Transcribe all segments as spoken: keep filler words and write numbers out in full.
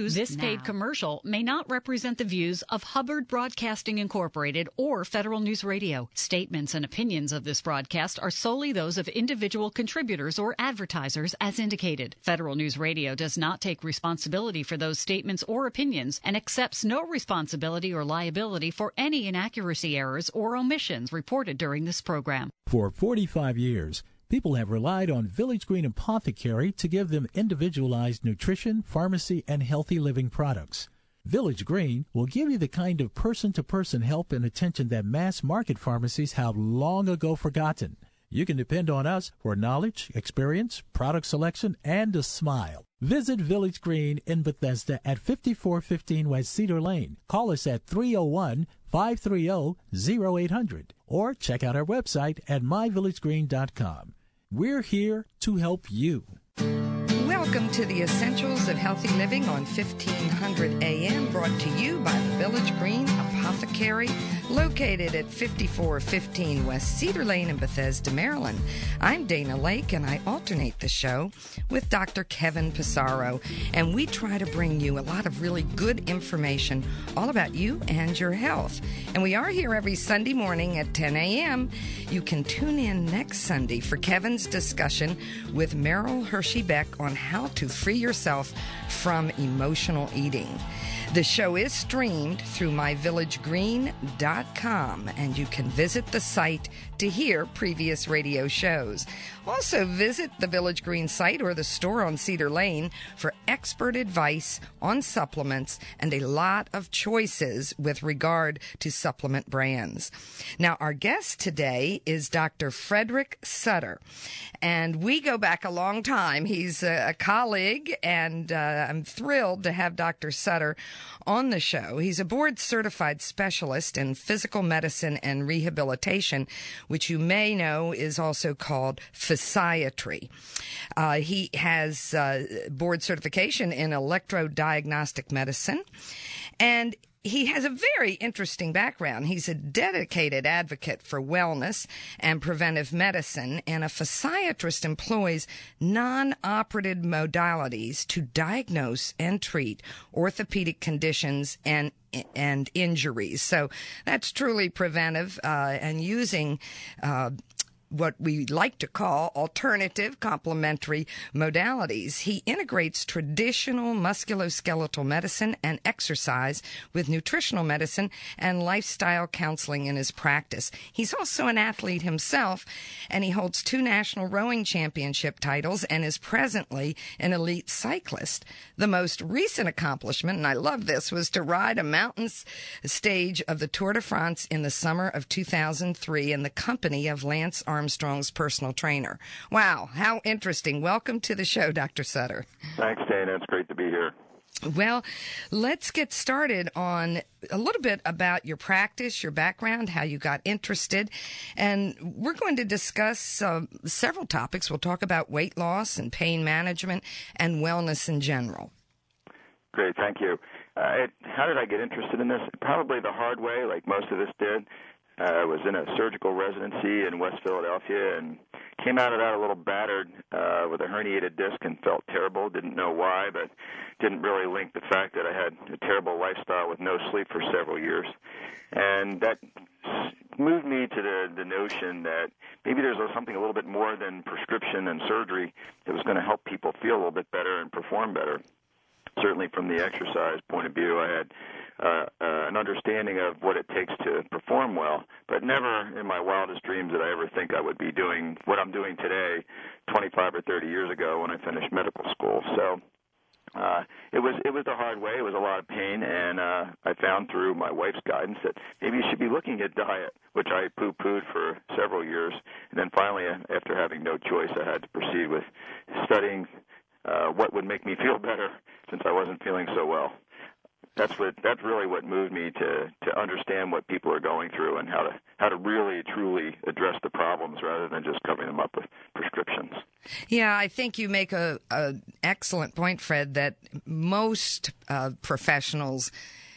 news This now. Paid commercial may not represent the views of Hubbard Broadcasting Incorporated or Federal News Radio. Statements and opinions of this broadcast are solely those of individual contributors or advertisers as indicated. Federal News Radio does not take responsibility for those statements or opinions and accepts no responsibility or liability for any inaccuracy, errors, or omissions reported during this program. For forty-five years, people have relied on Village Green Apothecary to give them individualized nutrition, pharmacy, and healthy living products. Village Green will give you the kind of person-to-person help and attention that mass-market pharmacies have long ago forgotten. You can depend on us for knowledge, experience, product selection, and a smile. Visit Village Green in Bethesda at fifty-four fifteen West Cedar Lane. Call us at three oh one, five three oh, oh eight hundred or check out our website at my village green dot com. We're here to help you. Welcome to the Essentials of Healthy Living on fifteen hundred A M, brought to you by the Village Green Apothecary, located at fifty-four fifteen West Cedar Lane in Bethesda, Maryland. I'm Dana Lake, and I alternate the show with Doctor Kevin Pissarro, and we try to bring you a lot of really good information all about you and your health. And we are here every Sunday morning at ten A M You can tune in next Sunday for Kevin's discussion with Merrill Hershey-Beck on how to free yourself from emotional eating. The show is streamed through my village green dot com, and you can visit the site to hear previous radio shows. Also, visit the Village Green site or the store on Cedar Lane for expert advice on supplements and a lot of choices with regard to supplement brands. Now, our guest today is Doctor Frederick Sutter, and we go back a long time. He's a, a colleague, and uh, I'm thrilled to have Doctor Sutter on the show. He's a board-certified specialist in physical medicine and rehabilitation, which you may know is also called physiatry. Uh, he has uh, board certification in electrodiagnostic medicine, and he has a very interesting background. He's a dedicated advocate for wellness and preventive medicine, and a physiatrist employs non-operative modalities to diagnose and treat orthopedic conditions and and injuries. So that's truly preventive uh, and using uh what we like to call alternative complementary modalities. He integrates traditional musculoskeletal medicine and exercise with nutritional medicine and lifestyle counseling in his practice. He's also an athlete himself, and he holds two national rowing championship titles and is presently an elite cyclist. The most recent accomplishment, and I love this, was to ride a mountain stage of the Tour de France in the summer of two thousand three in the company of Lance Armstrong. Armstrong's personal trainer. Wow, how interesting. Welcome to the show, Doctor Sutter. Thanks, Dana. It's great to be here. Well, let's get started on a little bit about your practice, your background, how you got interested. And we're going to discuss uh, several topics. We'll talk about weight loss and pain management and wellness in general. Great, thank you. Uh, it, how did I get interested in this? Probably the hard way, like most of us did. I uh, was in a surgical residency in West Philadelphia and came out of that a little battered uh, with a herniated disc and felt terrible. Didn't know why, but didn't really link the fact that I had a terrible lifestyle with no sleep for several years. And that moved me to the, the notion that maybe there's something a little bit more than prescription and surgery that was going to help people feel a little bit better and perform better. Certainly from the exercise point of view, I had uh, uh, an understanding of what it takes to perform well, but never in my wildest dreams did I ever think I would be doing what I'm doing today twenty-five or thirty years ago when I finished medical school. So uh, it was it was the hard way. It was a lot of pain, and uh, I found through my wife's guidance that maybe you should be looking at diet, which I poo-pooed for several years. And then finally, after having no choice, I had to proceed with studying Uh, what would make me feel better since I wasn't feeling so well. That's what that's really what moved me to, to understand what people are going through and how to how to really truly address the problems rather than just covering them up with prescriptions. Yeah, I think you make a, a excellent point, Fred, that most uh, professionals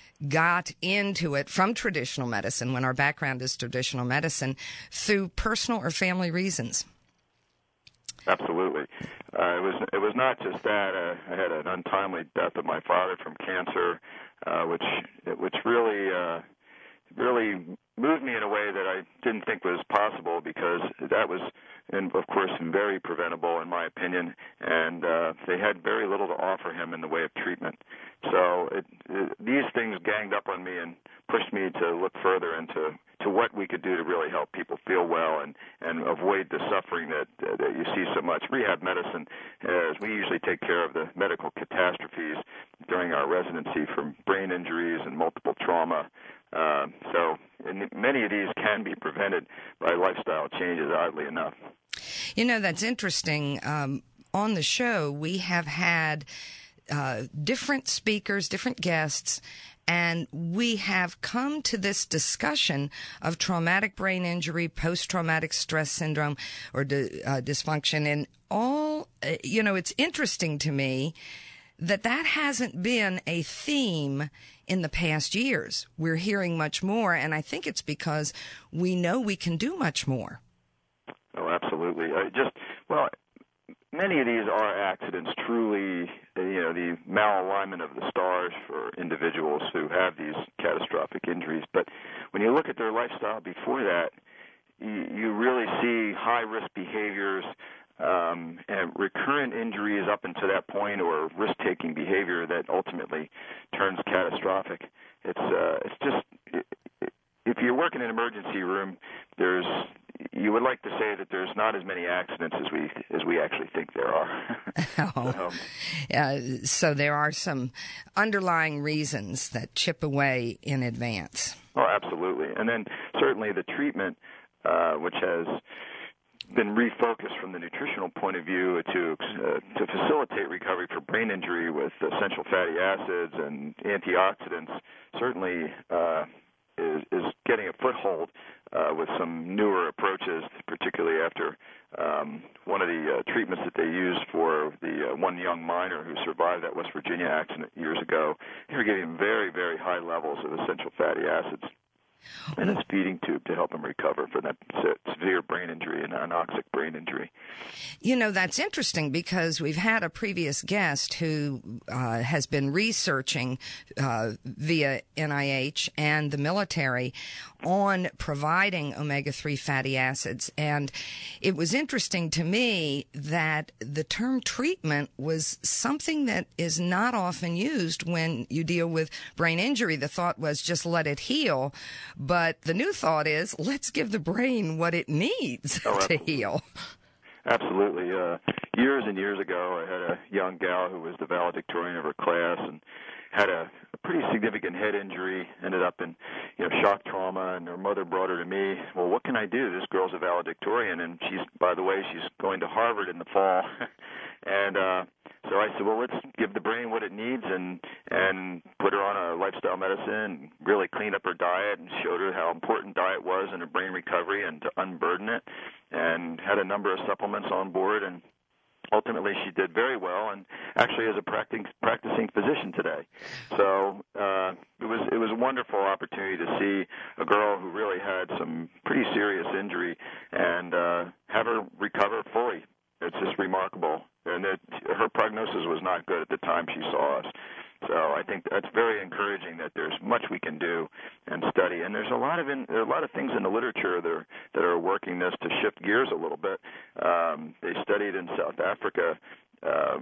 got into it from traditional medicine, when our background is traditional medicine, through personal or family reasons. Absolutely. Uh, it was it was not just that. Uh, I had an untimely death of my father from cancer, uh, which which really uh, really moved me in a way that I didn't think was possible, because that was, and of course, very preventable in my opinion, and uh, they had very little to offer him in the way of treatment. So it, it, these things ganged up on me and pushed me to look further into to what we could do to really help people feel well and, and avoid the suffering that uh, that you see so much. Rehab medicine, as we usually take care of the medical catastrophes during our residency, from brain injuries and multiple trauma. Uh, so and many of these can be prevented by lifestyle changes, oddly enough. You know, that's interesting. Um, on the show, we have had uh, different speakers, different guests, and we have come to this discussion of traumatic brain injury, post-traumatic stress syndrome, or di- uh, dysfunction. And all, uh, you know, it's interesting to me that that hasn't been a theme in the past years. We're hearing much more, and I think it's because we know we can do much more. Oh, absolutely. I just, well, many of these are accidents, truly, you know, the malalignment of the stars for individuals who have these catastrophic injuries. But when you look at their lifestyle before that, you, you really see high-risk behaviors, Um, and recurrent injuries up until that point, or risk-taking behavior that ultimately turns catastrophic. It's uh, it's just, if you work in an emergency room, there's you would like to say that there's not as many accidents as we as we actually think there are. oh. so, uh, so there are some underlying reasons that chip away in advance. Oh, absolutely. And then certainly the treatment, uh, which has been refocused from the nutritional point of view to uh, to facilitate recovery for brain injury with essential fatty acids and antioxidants, certainly uh, is, is getting a foothold uh, with some newer approaches, particularly after um, one of the uh, treatments that they used for the uh, one young miner who survived that West Virginia accident years ago. They were giving very, very high levels of essential fatty acids and a feeding tube to help him recover from that severe brain injury and anoxic brain injury. You know, that's interesting, because we've had a previous guest who uh, has been researching uh, via N I H and the military on providing omega three fatty acids. And it was interesting to me that the term treatment was something that is not often used when you deal with brain injury. The thought was just let it heal. But the new thought is, let's give the brain what it needs oh, to heal. Absolutely. Uh, years and years ago, I had a young gal who was the valedictorian of her class and had a, a pretty significant head injury, ended up in you know, shock trauma, and her mother brought her to me. Well, what can I do? This girl's a valedictorian, and she's, by the way, she's going to Harvard in the fall. and uh, so I said, well, let's give the brain what it needs and and put her on a lifestyle medicine, really clean up her diet, and showed her how important diet was in her brain recovery and to unburden it, and had a number of supplements on board, and ultimately she did very well, and actually is a practicing practicing physician today. So uh, it was it was a wonderful opportunity to see a girl who really had some pretty serious injury and uh, have her recover fully. It's just remarkable. And it, her prognosis was not good at the time she saw us. So I think that's very encouraging that there's much we can do and study. And there's a lot of in, there are a lot of things in the literature that are, that are working this to shift gears a little bit. Um, they studied in South Africa uh,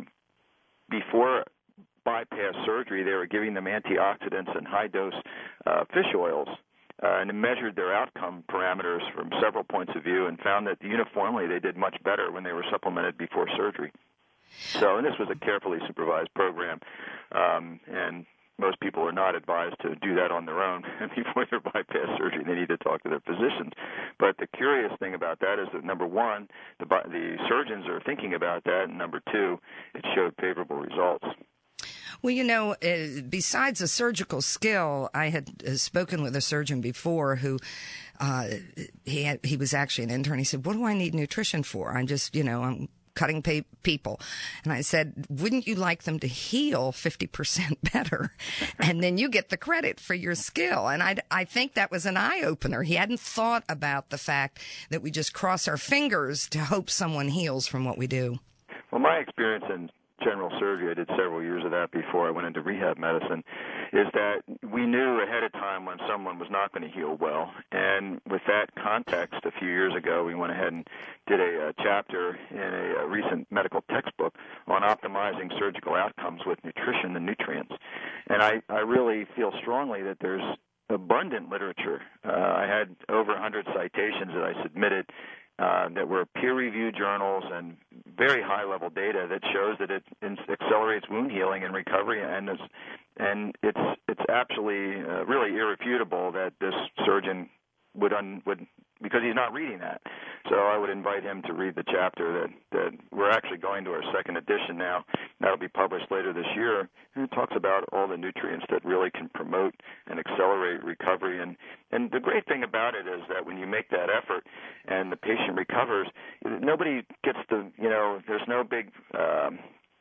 before bypass surgery. They were giving them antioxidants and high-dose uh, fish oils. Uh, and measured their outcome parameters from several points of view and found that uniformly they did much better when they were supplemented before surgery. So, and this was a carefully supervised program, um, and most people are not advised to do that on their own before their bypass surgery. They need to talk to their physicians. But the curious thing about that is that, number one, the, the surgeons are thinking about that, and number two, it showed favorable results. Well, you know, uh, besides a surgical skill, I had uh, spoken with a surgeon before who uh, he had, he was actually an intern. He said, "What do I need nutrition for? I'm just, you know, I'm cutting pay- people." And I said, "Wouldn't you like them to heal fifty percent better? And then you get the credit for your skill." And I, I think that was an eye-opener. He hadn't thought about the fact that we just cross our fingers to hope someone heals from what we do. Well, my experience in general surgery, I did several years of that before I went into rehab medicine, is that we knew ahead of time when someone was not going to heal well. And with that context, a few years ago, we went ahead and did a, a chapter in a, a recent medical textbook on optimizing surgical outcomes with nutrition and nutrients. And I, I really feel strongly that there's abundant literature. Uh, I had over one hundred citations that I submitted Uh, that were peer-reviewed journals and very high-level data that shows that it accelerates wound healing and recovery, and it's, and it's it's actually uh, really irrefutable that this surgeon would un, would because he's not reading that. So I would invite him to read the chapter that, that we're actually going to our second edition now. That'll be published later this year. And it talks about all the nutrients that really can promote and accelerate recovery. And, and the great thing about it is that when you make that effort and the patient recovers, nobody gets the, you know, there's no big um,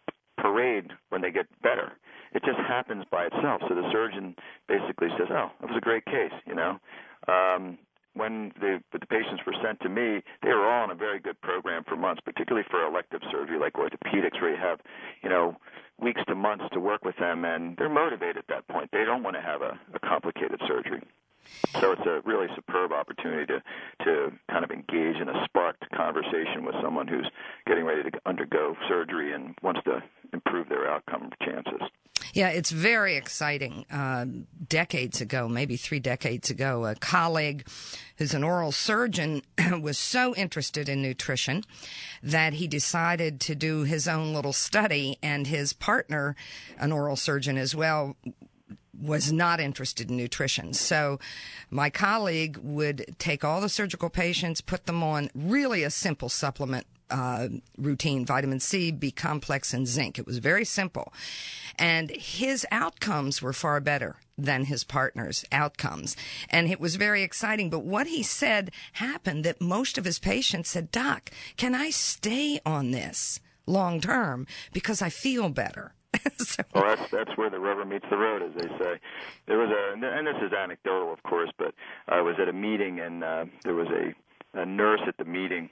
parade when they get better. It just happens by itself. So the surgeon basically says, oh, that was a great case, you know. Um, when the, the patients were sent to me, they were all on a very good program for months, particularly for elective surgery like orthopedics, where you have, you know, weeks to months to work with them, and they're motivated at that point. They don't want to have a, a complicated surgery. So it's a really superb opportunity to, to kind of engage in a sparked conversation with someone who's getting ready to undergo surgery and wants to improve their outcome chances. Yeah, it's very exciting. Uh, decades ago, maybe three decades ago, a colleague who's an oral surgeon was so interested in nutrition that he decided to do his own little study, and his partner, an oral surgeon as well, was not interested in nutrition. So my colleague would take all the surgical patients, put them on really a simple supplement uh, routine, vitamin C, B complex, and zinc. It was very simple. And his outcomes were far better than his partner's outcomes. And it was very exciting. But what he said happened that most of his patients said, Doc, can I stay on this long term because I feel better? So. Well, that's that's where the rubber meets the road, as they say. There was a, and this is anecdotal, of course, but I was at a meeting, and uh, there was a, a nurse at the meeting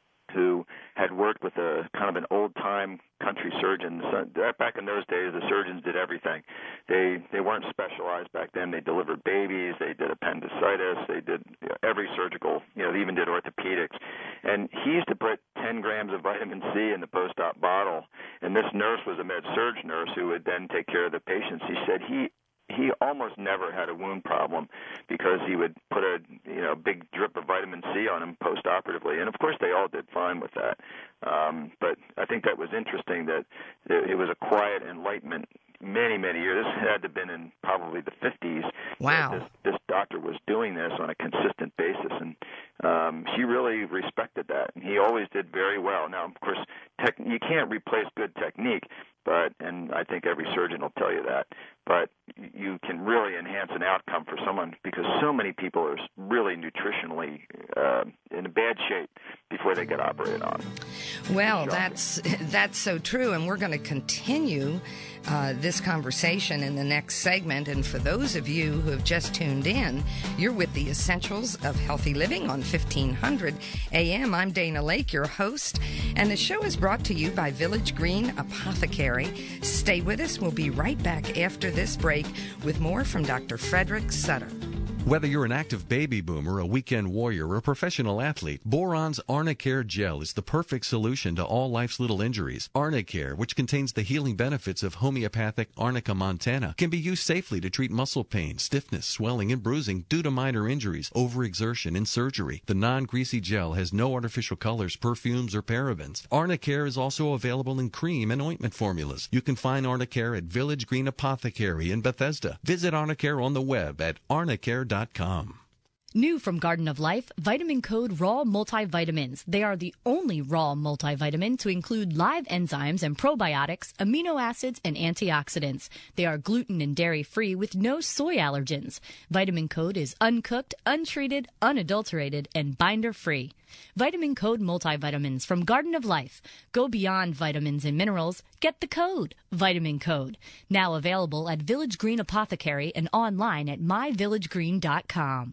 who had worked with a kind of an old-time country surgeon. So back in those days, the surgeons did everything. They they weren't specialized back then. They delivered babies. They did appendicitis. They did you know, every surgical. You know, they even did orthopedics. And he used to put ten grams of vitamin C in the post-op bottle. And this nurse was a med-surg nurse who would then take care of the patients. He said he he almost never had a wound problem because he would put a you know big drip of vitamin C on him post-operatively, and of course they all did fine with that. Um, but I think that was interesting that it was a quiet enlightenment. Many many years. This had to have been in probably the fifties. Wow. This, this doctor was doing this on a consistent basis, and um, she really respected that. And he always did very well. Now, of course, tech, you can't replace good technique. But, and I think every surgeon will tell you that, but you can really enhance an outcome for someone because so many people are really nutritionally uh, in bad shape before they get operated on. Well, that's that's so true, and we're going to continue uh, this conversation in the next segment. And for those of you who have just tuned in, you're with the Essentials of Healthy Living on fifteen hundred A M. I'm Dana Lake, your host, and the show is brought to you by Village Green Apothecary. Stay with us. We'll be right back after this break with more from Doctor Frederick Sutter. Whether you're an active baby boomer, a weekend warrior, or a professional athlete, Boron's Arnicare Gel is the perfect solution to all life's little injuries. Arnicare, which contains the healing benefits of homeopathic Arnica montana, can be used safely to treat muscle pain, stiffness, swelling, and bruising due to minor injuries, overexertion, and surgery. The non-greasy gel has no artificial colors, perfumes, or parabens. Arnicare is also available in cream and ointment formulas. You can find Arnicare at Village Green Apothecary in Bethesda. Visit Arnicare on the web at arnicare dot com. New from Garden of Life, Vitamin Code Raw Multivitamins. They are the only raw multivitamin to include live enzymes and probiotics, amino acids, and antioxidants. They are gluten and dairy-free with no soy allergens. Vitamin Code is uncooked, untreated, unadulterated, and binder-free. Vitamin Code Multivitamins from Garden of Life. Go beyond vitamins and minerals. Get the code, Vitamin Code. Now available at Village Green Apothecary and online at my village green dot com.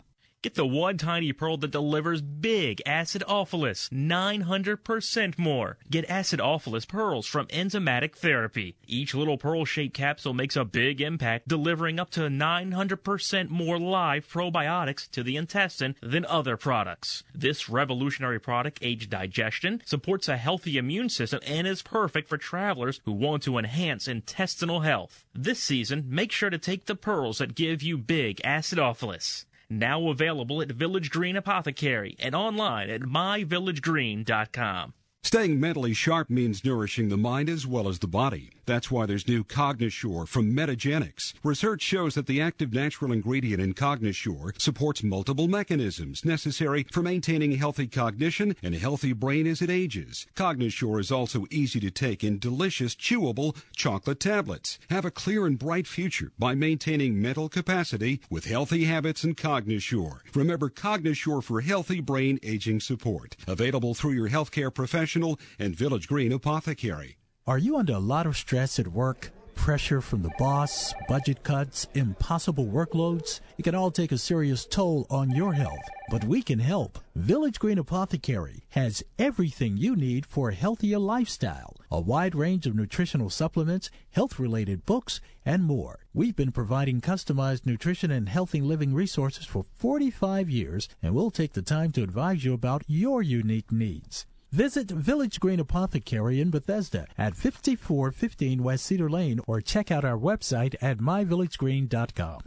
Get the one tiny pearl that delivers big acidophilus, nine hundred percent more. Get acidophilus pearls from Enzymatic Therapy. Each little pearl-shaped capsule makes a big impact, delivering up to nine hundred percent more live probiotics to the intestine than other products. This revolutionary product aids digestion, supports a healthy immune system, and is perfect for travelers who want to enhance intestinal health. This season, make sure to take the pearls that give you big acidophilus. Now available at Village Green Apothecary and online at my village green dot com. Staying mentally sharp means nourishing the mind as well as the body. That's why there's new Cognosure from Metagenics. Research shows that the active natural ingredient in Cognosure supports multiple mechanisms necessary for maintaining healthy cognition and a healthy brain as it ages. Cognosure is also easy to take in delicious, chewable chocolate tablets. Have a clear and bright future by maintaining mental capacity with healthy habits and Cognosure. Remember Cognosure for healthy brain aging support. Available through your healthcare professional and Village Green Apothecary. Are you under a lot of stress at work? Pressure from the boss, budget cuts, impossible workloads? It can all take a serious toll on your health, but we can help. Village Green Apothecary has everything you need for a healthier lifestyle, a wide range of nutritional supplements, health-related books, and more. We've been providing customized nutrition and healthy living resources for forty-five years, and we'll take the time to advise you about your unique needs. Visit Village Green Apothecary in Bethesda at fifty-four fifteen West Cedar Lane or check out our website at my village green dot com.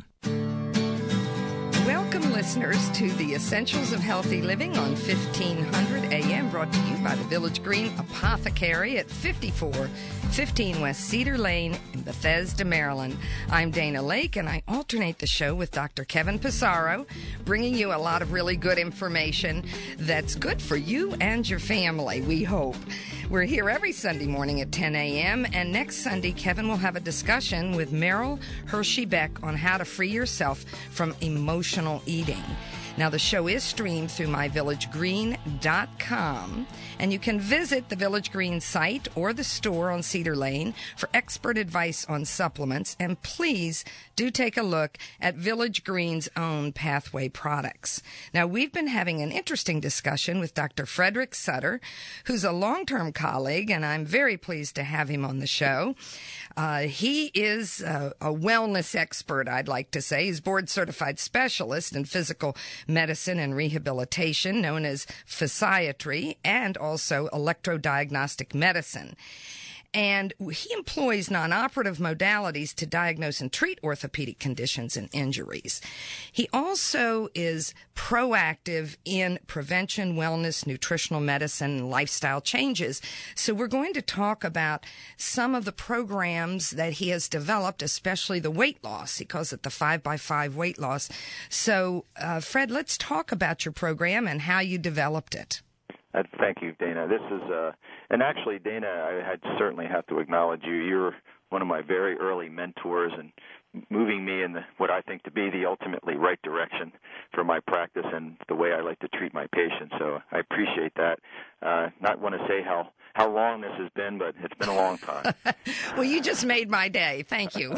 Welcome, listeners, to the Essentials of Healthy Living on fifteen hundred A M, brought to you by the Village Green Apothecary at fifty-four fifteen West Cedar Lane in Bethesda, Maryland. I'm Dana Lake, and I alternate the show with Doctor Kevin Pissarro, bringing you a lot of really good information that's good for you and your family, we hope. We're here every Sunday morning at ten A M, and next Sunday, Kevin will have a discussion with Meryl Hershey Beck on how to free yourself from emotional eating. Now, the show is streamed through my village green dot com, and you can visit the Village Green site or the store on Cedar Lane for expert advice on supplements, and please do take a look at Village Green's own Pathway products. Now, we've been having an interesting discussion with Doctor Frederick Sutter, who's a long-term colleague, and I'm very pleased to have him on the show. Uh, he is a, a wellness expert, I'd like to say. He's board-certified specialist in physical medicine and rehabilitation, known as physiatry, and also electrodiagnostic medicine. And he employs non-operative modalities to diagnose and treat orthopedic conditions and injuries. He also is proactive in prevention, wellness, nutritional medicine, and lifestyle changes. So we're going to talk about some of the programs that he has developed, especially the weight loss. He calls it the five by five weight loss. So, uh, Fred, let's talk about your program and how you developed it. Uh, thank you, Dana. This is, uh, and actually, Dana, I had certainly have to acknowledge you. You're one of my very early mentors and moving me in the, what I think to be the ultimately right direction for my practice and the way I like to treat my patients. So I appreciate that. Uh, not want to say how, how long this has been, but it's been a long time. Well, you just made my day. Thank you.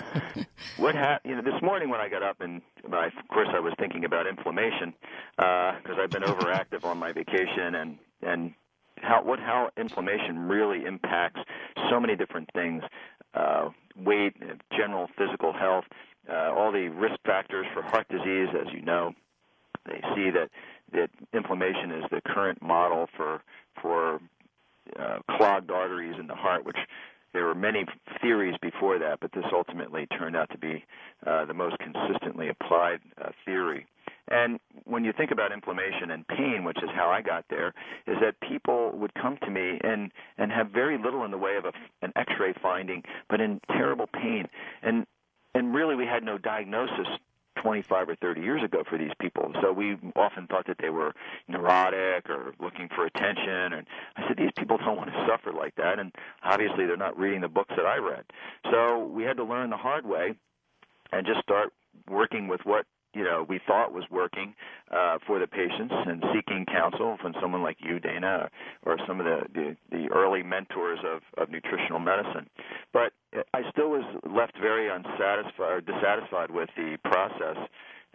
What ha- you know, this morning when I got up, and I, of course I was thinking about inflammation because uh, I've been overactive on my vacation, and and how what how inflammation really impacts so many different things, uh, weight, general physical health, uh, all the risk factors for heart disease, as you know. They see that that inflammation is the current model for for uh, clogged arteries in the heart, which there were many theories before that, but this ultimately turned out to be uh, the most consistently applied uh, theory. And when you think about inflammation and pain, which is how I got there, is that people would come to me and, and have very little in the way of a, an X-ray finding, but in terrible pain. And and really we had no diagnosis twenty-five or thirty years ago for these people. So we often thought that they were neurotic or looking for attention. And I said, these people don't want to suffer like that. And obviously they're not reading the books that I read. So we had to learn the hard way and just start working with what, you know, we thought was working uh, for the patients and seeking counsel from someone like you, Dana, or, or some of the, the, the early mentors of, of nutritional medicine. But I still was left very unsatisfied or dissatisfied with the process,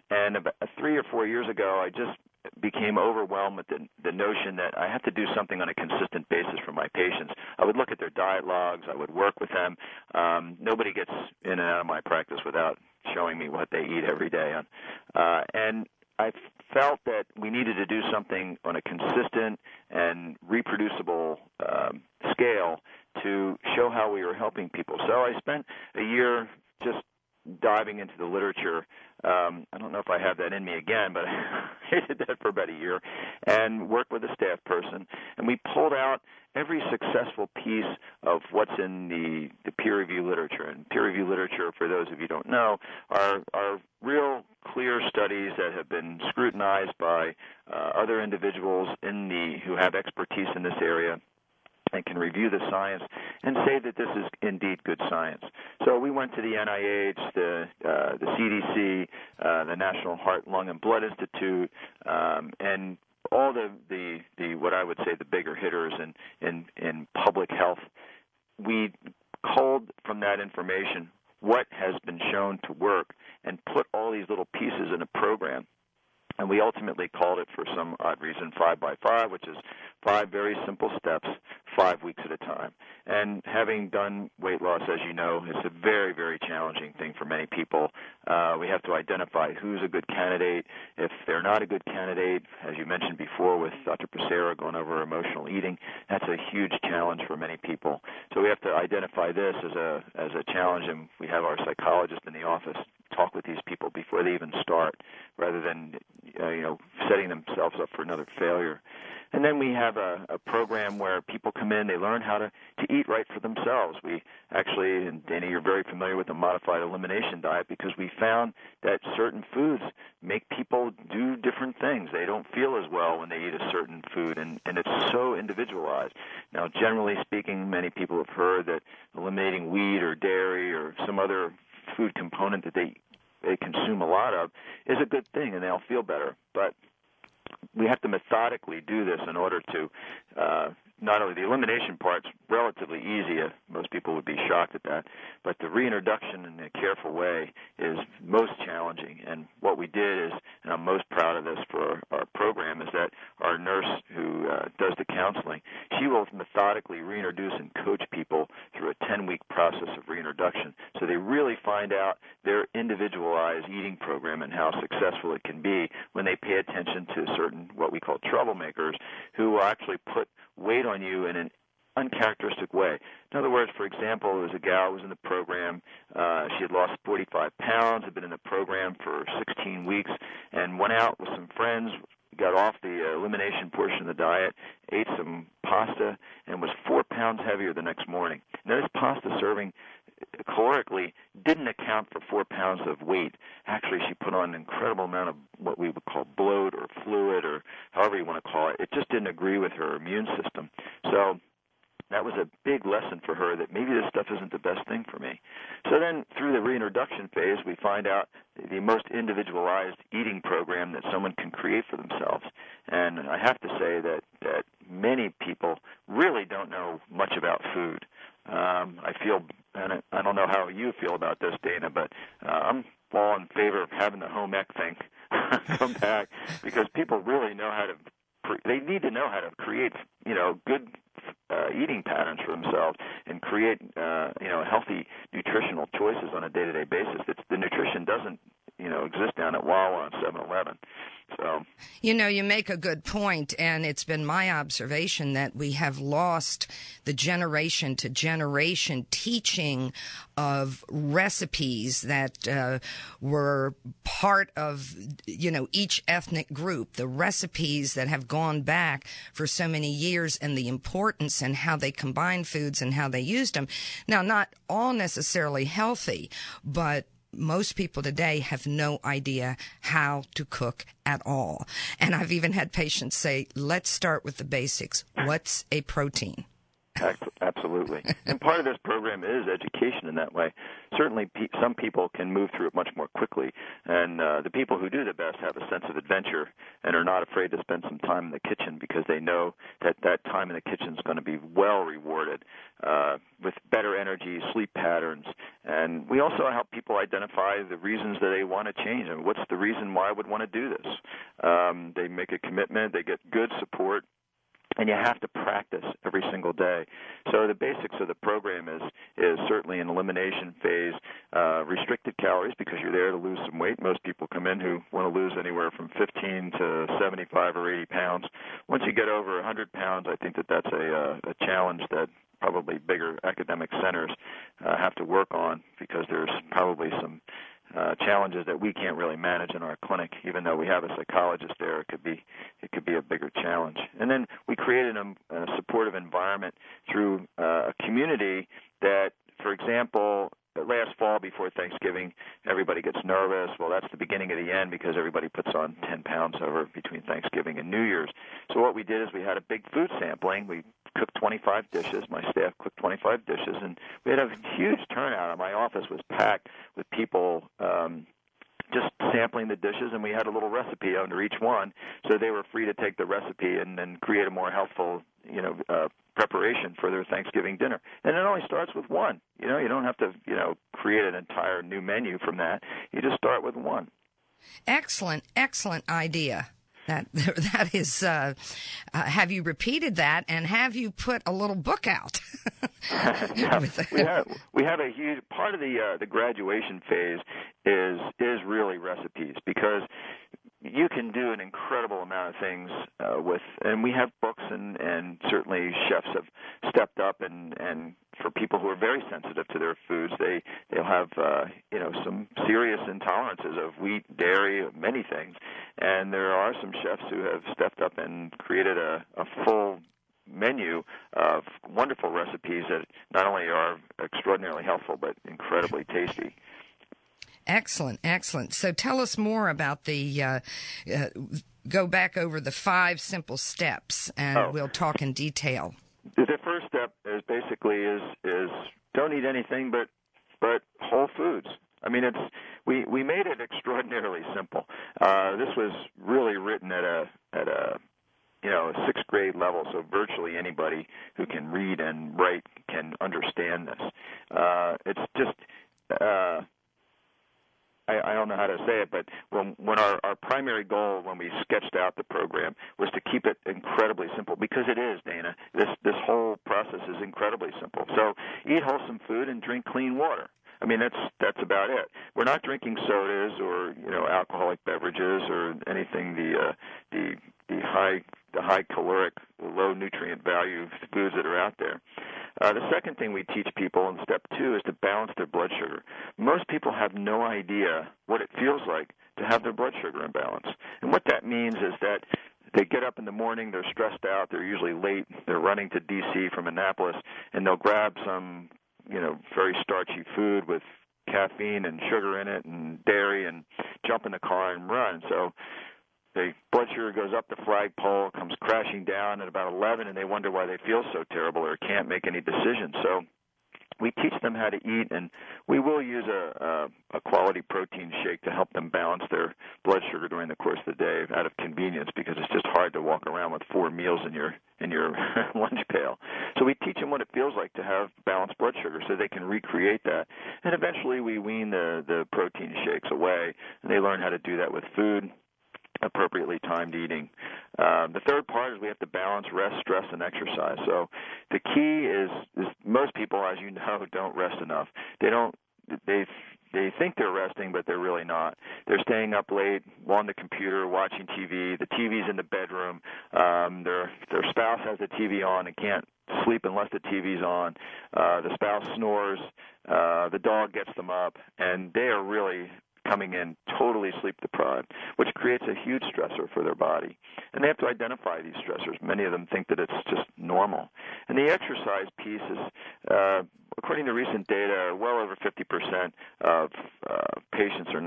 And about three or four years ago, I just became overwhelmed with the, the notion that I have to do something on a consistent basis for my patients. I would look at their diet logs. I would work with them. Um, nobody gets in and out of my practice without showing me what they eat every day. Uh, and I felt that we needed to do something on a consistent and reproducible um, scale to show how we were helping people. So I spent a year just diving into the literature. Um, I don't know if I have that in me again, but I did that for about a year and worked with a staff person. And we pulled out every successful piece of what's in the, the peer review literature. And peer review literature, for those of you who don't know, are, are real clear studies that have been scrutinized by uh, other individuals in the who have expertise in this area and can review the science and say that this is indeed good science. So we went to the N I H, the uh, the C D C, uh, the National Heart, Lung, and Blood Institute, um, and all the, the, the what I would say the bigger hitters in, in, in public health. We culled from that information what has been shown to work and put all these little pieces in a program. And we ultimately called it, for some odd reason, five by five, which is five very simple steps, five weeks at a time. And having done weight loss, as you know, it's a very, very challenging thing for many people. Uh, we have to identify who's a good candidate. If they're not a good candidate, as you mentioned before with Doctor Passera going over emotional eating, that's a huge challenge for many people. So we have to identify this as a as a challenge, and we have our psychologist in the office talk with these people before they even start, rather than uh, you know setting themselves up for another failure. And then we have a, a program where people come in, they learn how to, to eat right for themselves. We actually, and Dana, you're very familiar with the modified elimination diet, because we found that certain foods make people do different things. They don't feel as well when they eat a certain food, and, and it's so individualized. Now, generally speaking, many people have heard that eliminating wheat or dairy or some other food component that they they consume a lot of is a good thing, and they'll feel better. But we have to methodically do this in order to uh, not only the elimination part's relatively easy, uh, most people would be shocked at that, but the reintroduction in a careful way is most challenging. And what we did is, and I'm most proud of this for our, our program, is that our nurse who uh, does the counseling, she will methodically reintroduce and coach people through a ten-week process of reintroduction, so they really find out their individualized eating program and how successful it can be when they pay attention to certain what we call troublemakers who will actually put weight on you in an uncharacteristic way. In other words, for example, there was a gal who was in the program. Uh, she had lost forty-five pounds, had been in the program for sixteen weeks, and went out with some friends, got off the elimination portion of the diet, ate some pasta, and was four pounds heavier the next morning. Now, this pasta serving calorically didn't account for four pounds of weight. Actually, she put on an incredible amount of what we would call bloat or fluid or however you want to call it. It just didn't agree with her immune system. So that was a big lesson for her that maybe this stuff isn't the best thing for me. So then through the reintroduction phase, we find out the most individualized eating program that someone can create for themselves. And I have to say that, that many people really don't know much about food. Um, I feel, and I don't know how you feel about this, Dana, but uh, I'm all in favor of having the home ec thing come back, because people really know how to, they need to know how to create, you know, good uh, eating patterns for themselves and create, uh, you know, healthy nutritional choices on a day-to-day basis. It's, the nutrition doesn't, you know, exist down at Wawa and seven eleven. So, you know, you make a good point, and it's been my observation that we have lost the generation to generation teaching of recipes that uh, were part of, you know, each ethnic group, the recipes that have gone back for so many years, and the importance and how they combine foods and how they used them. Now, not all necessarily healthy, but most people today have no idea how to cook at all. And I've even had patients say, let's start with the basics. What's a protein? Absolutely. And part of this program is education in that way. Certainly pe- some people can move through it much more quickly, and uh, the people who do the best have a sense of adventure and are not afraid to spend some time in the kitchen because they know that that time in the kitchen is going to be well rewarded uh, with better energy, sleep patterns. And we also help people identify the reasons that they want to change. I mean, what's the reason why I would want to do this? Um, they make a commitment. They get good support. And you have to practice every single day. So the basics of the program is is certainly an elimination phase, uh, restricted calories because you're there to lose some weight. Most people come in who want to lose anywhere from fifteen to seventy-five or eighty pounds. Once you get over one hundred pounds, I think that that's a, uh, a challenge that probably bigger academic centers uh, have to work on because there's probably some Uh, challenges that we can't really manage in our clinic. Even though we have a psychologist there, it could be it could be a bigger challenge. And then we created a, a supportive environment through uh, a community that, for example, last fall before Thanksgiving, everybody gets nervous. Well, that's the beginning of the end because everybody puts on ten pounds over between Thanksgiving and New Year's. So what we did is we had a big food sampling. We cooked twenty-five dishes. My staff cooked twenty-five dishes, and we had a huge turnout. And my office was packed with people um, just sampling the dishes, and we had a little recipe under each one, so they were free to take the recipe and then create a more healthful, you know, uh, preparation for their Thanksgiving dinner. And it only starts with one. You know, you don't have to, you know, create an entire new menu from that. You just start with one. Excellent, excellent idea. That that is. Uh, uh, have you repeated that, and have you put a little book out? yeah, we have we have a huge part of the uh, the graduation phase is is really recipes because you can do an incredible amount of things uh, with, and we have books, and, and certainly chefs have stepped up, and, and for people who are very sensitive to their foods, they they'll have uh, you know some serious intolerances of wheat, dairy, many things, and there are some chefs who have stepped up and created a, a full menu of wonderful recipes that not only are extraordinarily helpful but incredibly tasty. Excellent, excellent. So tell us more about the, uh, uh, go back over the five simple steps, and oh. we'll talk in detail. The first step is basically is is don't eat anything but but whole foods. I mean, it's we, we made it extraordinarily simple. Uh, this was really written at a at a you know a sixth grade level, so virtually anybody who can read and write can understand this. Uh, it's just. Uh, I, I don't know how to say it, but when, when our, our primary goal when we sketched out the program was to keep it incredibly simple, because it is, Dana. This this whole process is incredibly simple. So eat wholesome food and drink clean water. I mean, that's that's about it. We're not drinking sodas or you know alcoholic beverages or anything the uh, the the high the high caloric, low nutrient value foods that are out there. Uh, the second thing we teach people in step two is to balance their blood sugar. Most people have no idea what it feels like to have their blood sugar in balance. And what that means is that they get up in the morning, they're stressed out, they're usually late, they're running to D C from Annapolis, and they'll grab some, you know, very starchy food with caffeine and sugar in it and dairy and jump in the car and run. So the blood sugar goes up the flagpole, comes crashing down at about eleven, and they wonder why they feel so terrible or can't make any decisions. So we teach them how to eat, and we will use a, a, a quality protein shake to help them balance their blood sugar during the course of the day out of convenience, because it's just hard to walk around with four meals in your in your lunch pail. So we teach them what it feels like to have balanced blood sugar so they can recreate that. And eventually we wean the, the protein shakes away, and they learn how to do that with food, appropriately timed eating. Uh, the third part is we have to balance rest, stress, and exercise. So the key is, is most people, as you know, don't rest enough. They don't. They they think they're resting, but they're really not. They're staying up late on the computer, watching T V. The T V's in the bedroom. Um, their their spouse has the T V on and can't sleep unless the T V's on. Uh, the spouse snores. Uh, the dog gets them up, and they are really coming in totally sleep deprived, which creates a huge stressor for their body. And they have to identify these stressors. Many of them think that it's just normal. And the exercise piece is, uh, according to recent data, well over fifty percent of uh, patients are not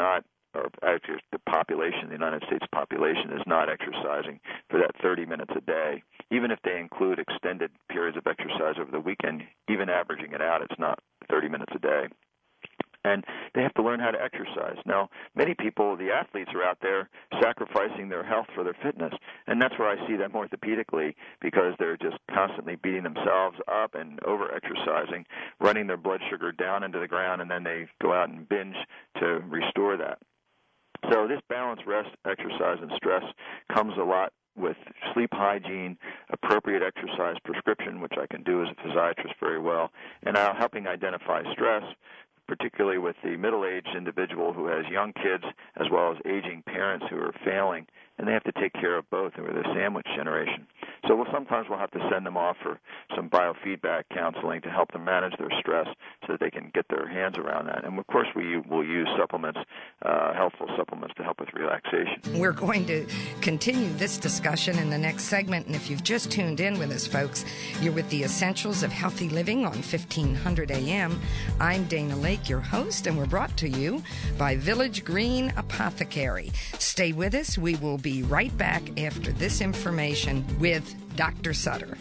or actually the population, the United States population, is not exercising for that thirty minutes a day. Even if they include extended periods of exercise over the weekend, even averaging it out, it's not thirty minutes a day. And they have to learn how to exercise. Now, many people, the athletes, are out there sacrificing their health for their fitness, and that's where I see them orthopedically, because they're just constantly beating themselves up and over-exercising, running their blood sugar down into the ground, and then they go out and binge to restore that. So this balance, rest, exercise, and stress comes a lot with sleep hygiene, appropriate exercise prescription, which I can do as a physiatrist very well, and now helping identify stress, particularly with the middle-aged individual who has young kids as well as aging parents who are failing, and they have to take care of both, and we're the sandwich generation. So we'll, sometimes we'll have to send them off for some biofeedback counseling to help them manage their stress so that they can get their hands around that. And, of course, we will use supplements, uh, healthful supplements to help with relaxation. We're going to continue this discussion in the next segment, and if you've just tuned in with us, folks, you're with the Essentials of Healthy Living on fifteen hundred A M. I'm Dana Lake, your host, and we're brought to you by Village Green Apothecary. Stay with us. We will be right back after this information with Doctor Sutter.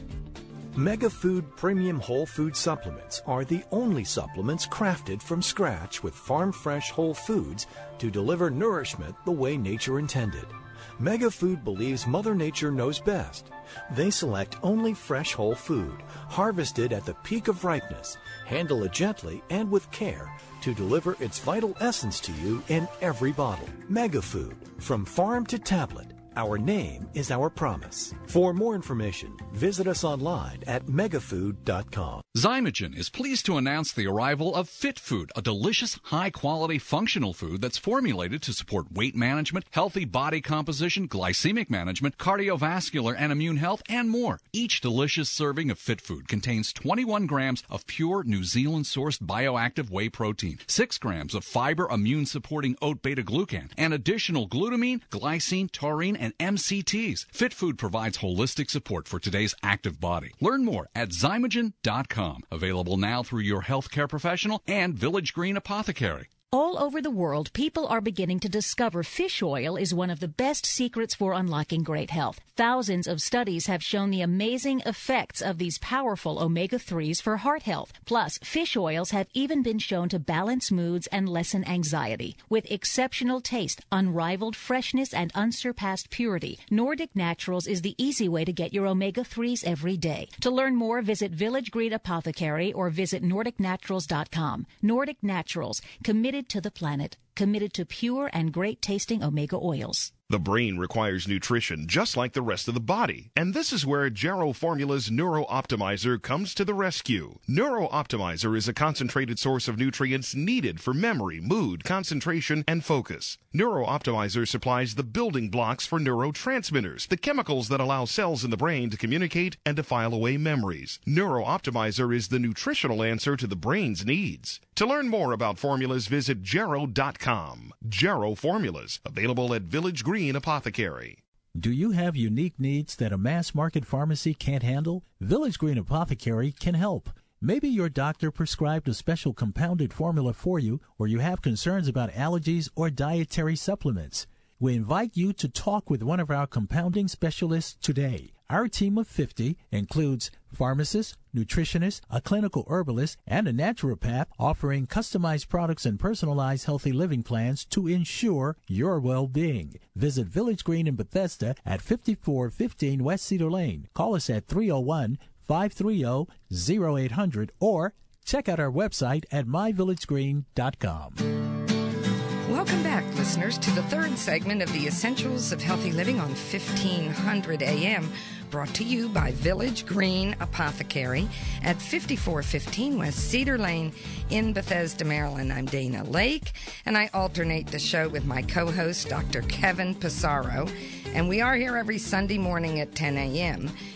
MegaFood Premium Whole Food Supplements are the only supplements crafted from scratch with farm-fresh whole foods to deliver nourishment the way nature intended. MegaFood believes Mother Nature knows best. They select only fresh whole food, harvested at the peak of ripeness, handle it gently and with care to deliver its vital essence to you in every bottle. MegaFood, from farm to tablet. Our name is our promise. For more information, visit us online at megafood dot com. Zymogen is pleased to announce the arrival of Fit Food, a delicious, high-quality functional food that's formulated to support weight management, healthy body composition, glycemic management, cardiovascular and immune health, and more. Each delicious serving of Fit Food contains twenty-one grams of pure New Zealand-sourced bioactive whey protein, six grams of fiber immune-supporting oat beta-glucan, and additional glutamine, glycine, taurine, and M C Ts. Fit Food provides holistic support for today's active body. Learn more at zymogen dot com. Available now through your healthcare professional and Village Green Apothecary. All over the world, people are beginning to discover fish oil is one of the best secrets for unlocking great health. Thousands of studies have shown the amazing effects of these powerful omega threes for heart health. Plus, fish oils have even been shown to balance moods and lessen anxiety. With exceptional taste, unrivaled freshness, and unsurpassed purity, Nordic Naturals is the easy way to get your omega threes every day. To learn more, visit Village Green Apothecary or visit nordic naturals dot com. Nordic Naturals, committed to the planet, committed to pure and great-tasting omega oils. The brain requires nutrition just like the rest of the body, and this is where Jarrow Formula's Neuro Optimizer comes to the rescue. Neuro Optimizer is a concentrated source of nutrients needed for memory, mood, concentration, and focus. Neuro Optimizer supplies the building blocks for neurotransmitters, the chemicals that allow cells in the brain to communicate and to file away memories. Neuro Optimizer is the nutritional answer to the brain's needs. To learn more about formulas, visit jarrow dot com. Jarrow Formulas, available at Village Green Apothecary. Do you have unique needs that a mass market pharmacy can't handle? Village Green Apothecary can help. Maybe your doctor prescribed a special compounded formula for you, or you have concerns about allergies or dietary supplements. We invite you to talk with one of our compounding specialists today. Our team of fifty includes pharmacists, nutritionists, a clinical herbalist, and a naturopath offering customized products and personalized healthy living plans to ensure your well-being. Visit Village Green in Bethesda at fifty-four fifteen West Cedar Lane. Call us at three oh one, five three oh, oh eight hundred or check out our website at my village green dot com. Welcome back, listeners, to the third segment of the Essentials of Healthy Living on fifteen hundred A M, brought to you by Village Green Apothecary at fifty-four fifteen West Cedar Lane in Bethesda, Maryland. I'm Dana Lake, and I alternate the show with my co-host, Doctor Kevin Passaro, and we are here every Sunday morning at ten A M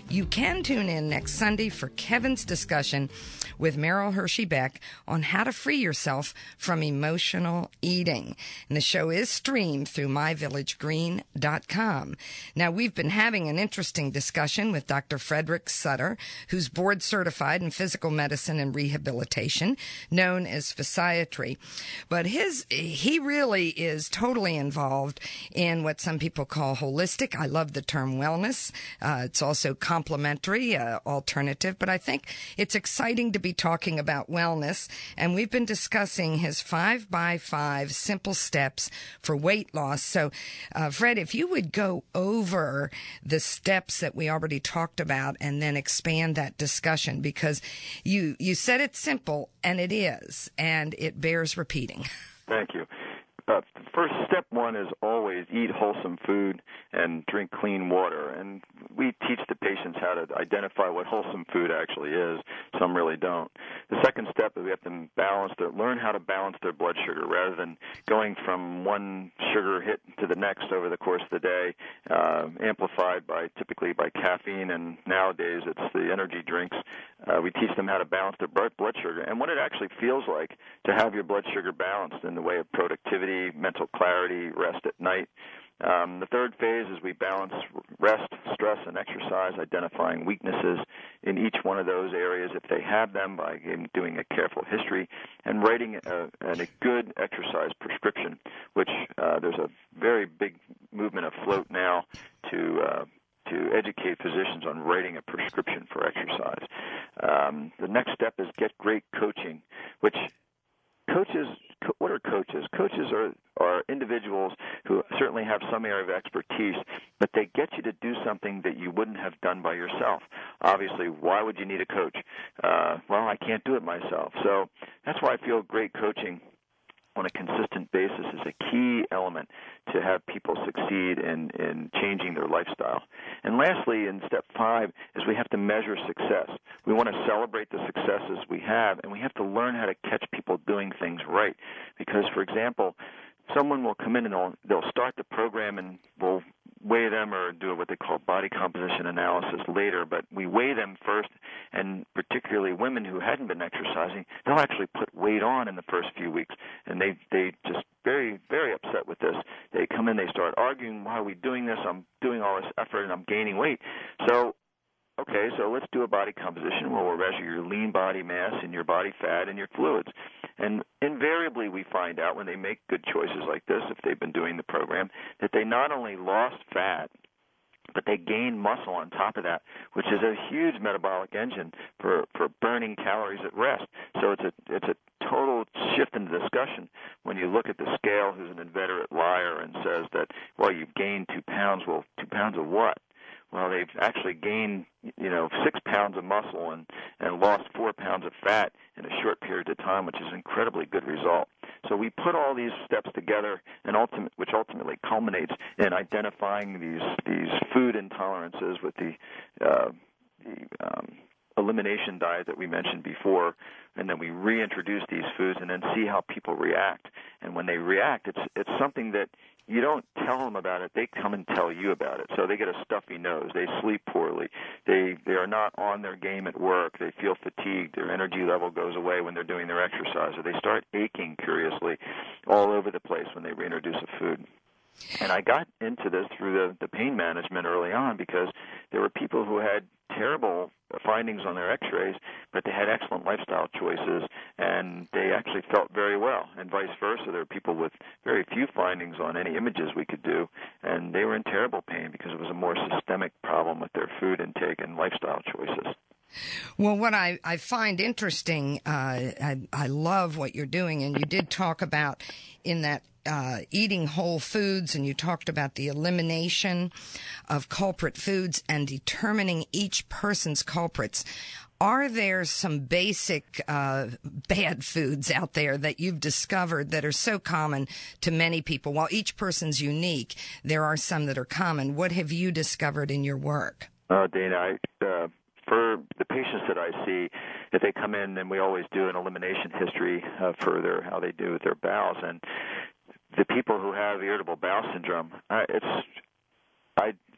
You can tune in next Sunday for Kevin's discussion with Meryl Hershey Beck on how to free yourself from emotional eating. And the show is streamed through my village green dot com. Now, we've been having an interesting discussion with Doctor Frederick Sutter, who's board certified in physical medicine and rehabilitation, known as physiatry. But his he really is totally involved in what some people call holistic. I love the term wellness. Uh, it's also complementary, uh, alternative, but I think it's exciting to be talking about wellness. And we've been discussing his five by five simple steps for weight loss. So, uh, Fred, if you would go over the steps that we already talked about and then expand that discussion, because you, you said it's simple, and it is, and it bears repeating. Thank you. Uh, first, step one is always eat wholesome food and drink clean water. And we teach the patients how to identify what wholesome food actually is. Some really don't. The second step is we have to balance their, learn how to balance their blood sugar rather than going from one sugar hit to the next over the course of the day, uh, amplified by typically by caffeine, and nowadays it's the energy drinks. Uh, we teach them how to balance their blood sugar and what it actually feels like to have your blood sugar balanced in the way of productivity, mental clarity, rest at night. Um, the third phase is we balance rest, stress, and exercise, identifying weaknesses in each one of those areas if they have them by doing a careful history and writing a, a good exercise prescription, which uh, there's a very big movement afloat now to uh, to educate physicians on writing a prescription for exercise. Um, the next step is get great coaching, which coaches, what are coaches? Coaches are, are individuals who certainly have some area of expertise, but they get you to do something that you wouldn't have done by yourself. Obviously, why would you need a coach? Uh, well, I can't do it myself. So that's why I feel great coaching on a consistent basis is a key element to have people succeed in, in changing their lifestyle. And lastly, in step five, is we have to measure success. We want to celebrate the successes we have, and we have to learn how to catch people doing things right. Because, for example, someone will come in and they'll, they'll start the program and we'll weigh them or do what they call body composition analysis later, but we weigh them first, and particularly women who hadn't been exercising, they'll actually put weight on in the first few weeks, and they they just very, very upset with this. They come in, they start arguing, why are we doing this? I'm doing all this effort and I'm gaining weight. So okay, so let's do a body composition where we'll measure your lean body mass and your body fat and your fluids. And invariably we find out when they make good choices like this, if they've been doing the program, that they not only lost fat, but they gain muscle on top of that, which is a huge metabolic engine for, for burning calories at rest. So it's a it's a total shift in the discussion when you look at the scale who's an inveterate liar and says that, well, you've gained two pounds. Well, two pounds of what? Well, they've actually gained, you know, six pounds of muscle and, and lost four pounds of fat in a short period of time, which is an incredibly good result. So we put all these steps together, and ultimate, which ultimately culminates in identifying these these food intolerances with the, uh, the um, elimination diet that we mentioned before, and then we reintroduce these foods and then see how people react. And when they react, it's it's something that you don't tell them about it. They come and tell you about it. So they get a stuffy nose. They sleep poorly. They they are not on their game at work. They feel fatigued. Their energy level goes away when they're doing their exercise. Or they start aching, curiously, all over the place when they reintroduce a food. And I got into this through the, the pain management early on because there were people who had terrible findings on their x-rays, but they had excellent lifestyle choices, and they actually felt very well, and vice versa. There were people with very few findings on any images we could do, and they were in terrible pain because it was a more systemic problem with their food intake and lifestyle choices. Well, what I, I find interesting, uh, I, I love what you're doing, and you did talk about in that uh, eating whole foods, and you talked about the elimination of culprit foods and determining each person's culprits. Are there some basic uh, bad foods out there that you've discovered that are so common to many people? While each person's unique, there are some that are common. What have you discovered in your work? Uh, Dana, I... Uh For the patients that I see, if they come in, then we always do an elimination history uh, for their, how they do with their bowels. And the people who have irritable bowel syndrome, uh, it's I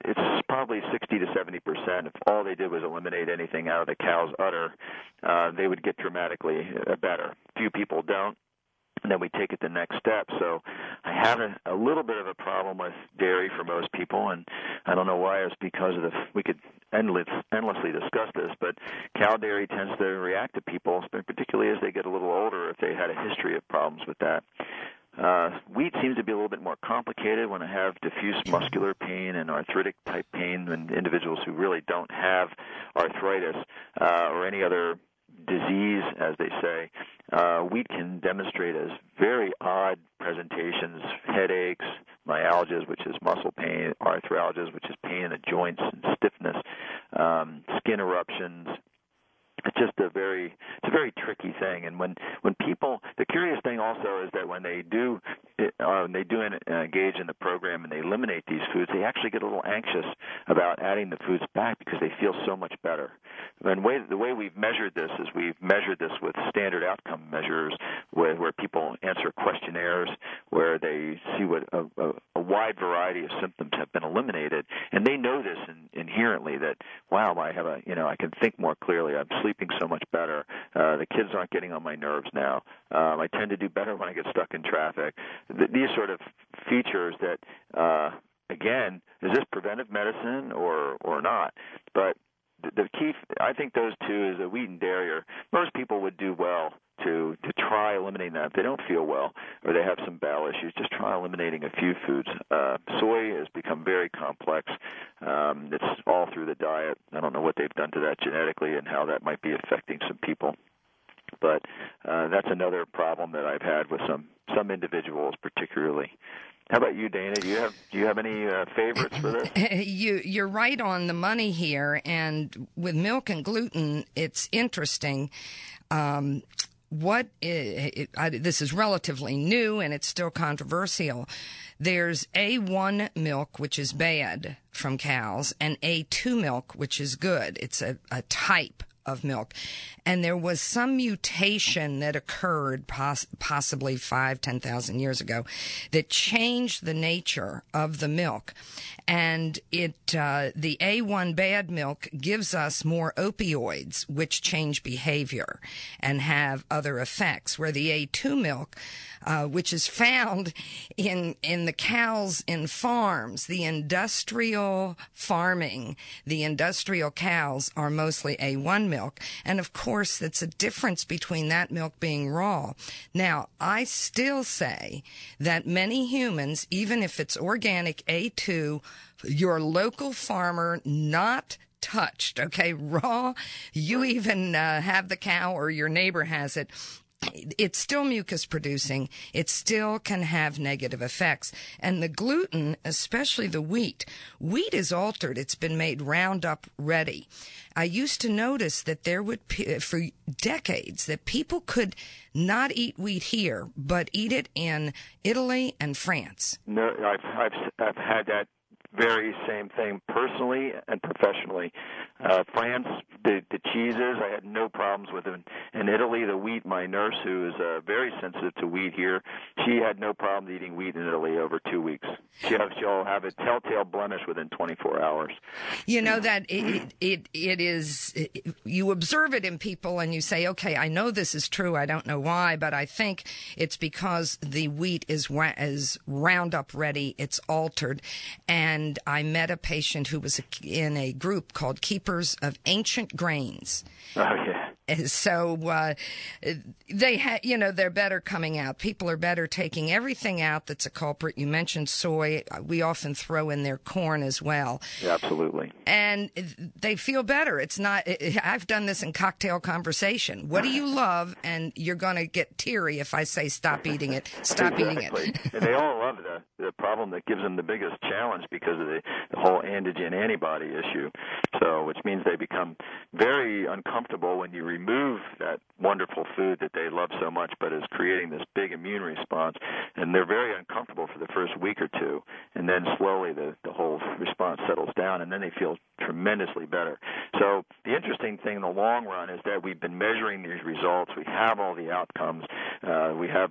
it's probably sixty to seventy percent. If all they did was eliminate anything out of the cow's udder, uh, they would get dramatically uh, better. Few people don't. And then we take it the next step. So I have a, a little bit of a problem with dairy for most people, and I don't know why. It's because of the we could endless, endlessly discuss this, but cow dairy tends to react to people, particularly as they get a little older, if they had a history of problems with that. Uh, wheat seems to be a little bit more complicated when I have diffuse muscular pain and arthritic-type pain in individuals who really don't have arthritis uh, or any other disease, as they say. Uh, wheat can demonstrate as very odd presentations, headaches, myalgias, which is muscle pain, arthralgias, which is pain in the joints and stiffness, um, skin eruptions. It's just a very, it's a very tricky thing. And when, when people, the curious thing also is that when they do, uh, they do engage in the program and they eliminate these foods, they actually get a little anxious about adding the foods back because they feel so much better. And way, the way we've measured this is we've measured this with standard outcome measures where, where people answer questionnaires where they see what a, a, a wide variety of symptoms have been eliminated. And they know this in, inherently that, wow, I have a, you know, I can think more clearly. I'm sleeping so much better. Uh, the kids aren't getting on my nerves now. Um, I tend to do better when I get stuck in traffic. Th- these sort of features that, uh, again, is this preventive medicine or, or not? But the, the key, I think those two is that wheat and dairy are, most people would do well to, to try eliminating that. If they don't feel well or they have some bowel issues, just try eliminating a few foods. Uh, soy has become very complex. Um, it's all through the diet. I don't know what they've done to that genetically and how that might be affecting some people. But uh, that's another problem that I've had with some, some individuals particularly. How about you, Dana? Do you have do you have any uh, favorites for this? You you're right on the money here, and with milk and gluten, it's interesting. Um, what is, it, I, this is relatively new, and it's still controversial. There's A one milk, which is bad from cows, and A two milk, which is good. It's a, a type of milk. And there was some mutation that occurred poss- possibly five, ten thousand years ago that changed the nature of the milk. And it, uh, the A one bad milk gives us more opioids, which change behavior and have other effects, where the A two milk, uh, which is found in, in the cows in farms, the industrial farming, the industrial cows are mostly A one milk. And of course, that's a difference between that milk being raw. Now, I still say that many humans, even if it's organic A two, your local farmer, not touched, okay, raw, you even uh, have the cow or your neighbor has it, it's still mucus producing. It still can have negative effects. And the gluten, especially the wheat, wheat is altered. It's been made Roundup ready. I used to notice that there would, for decades, that people could not eat wheat here, but eat it in Italy and France. No, I've, I've, I've had that very same thing personally and professionally. Uh, France, the, the cheeses, I had no problems with it. In Italy, the wheat, my nurse, who is uh, very sensitive to wheat here, she had no problem eating wheat in Italy over two weeks. She'll, she'll have a telltale blemish within twenty-four hours. You know that it, it, it is, it, you observe it in people and you say, okay, I know this is true. I don't know why, but I think it's because the wheat is, is Roundup ready. It's altered. And And I met a patient who was in a group called Keepers of Ancient Grains. Oh, yeah. So uh, they ha- you know, they're better coming out. People are better taking everything out that's a culprit. You mentioned soy. We often throw in their corn as well. Yeah, absolutely. And they feel better. It's not. I've done this in cocktail conversation. What do you love? And you're going to get teary if I say stop eating it. Stop exactly. eating it. And they all love the the problem that gives them the biggest challenge because of the, the whole antigen antibody issue. So, which means they become very uncomfortable when you remove that wonderful food that they love so much, but is creating this big immune response. And they're very uncomfortable for the first week or two, and then slowly the, the whole response settles down, and then they feel tremendously better. So the interesting thing in the long run is that we've been measuring these results. We have all the outcomes. Uh, we have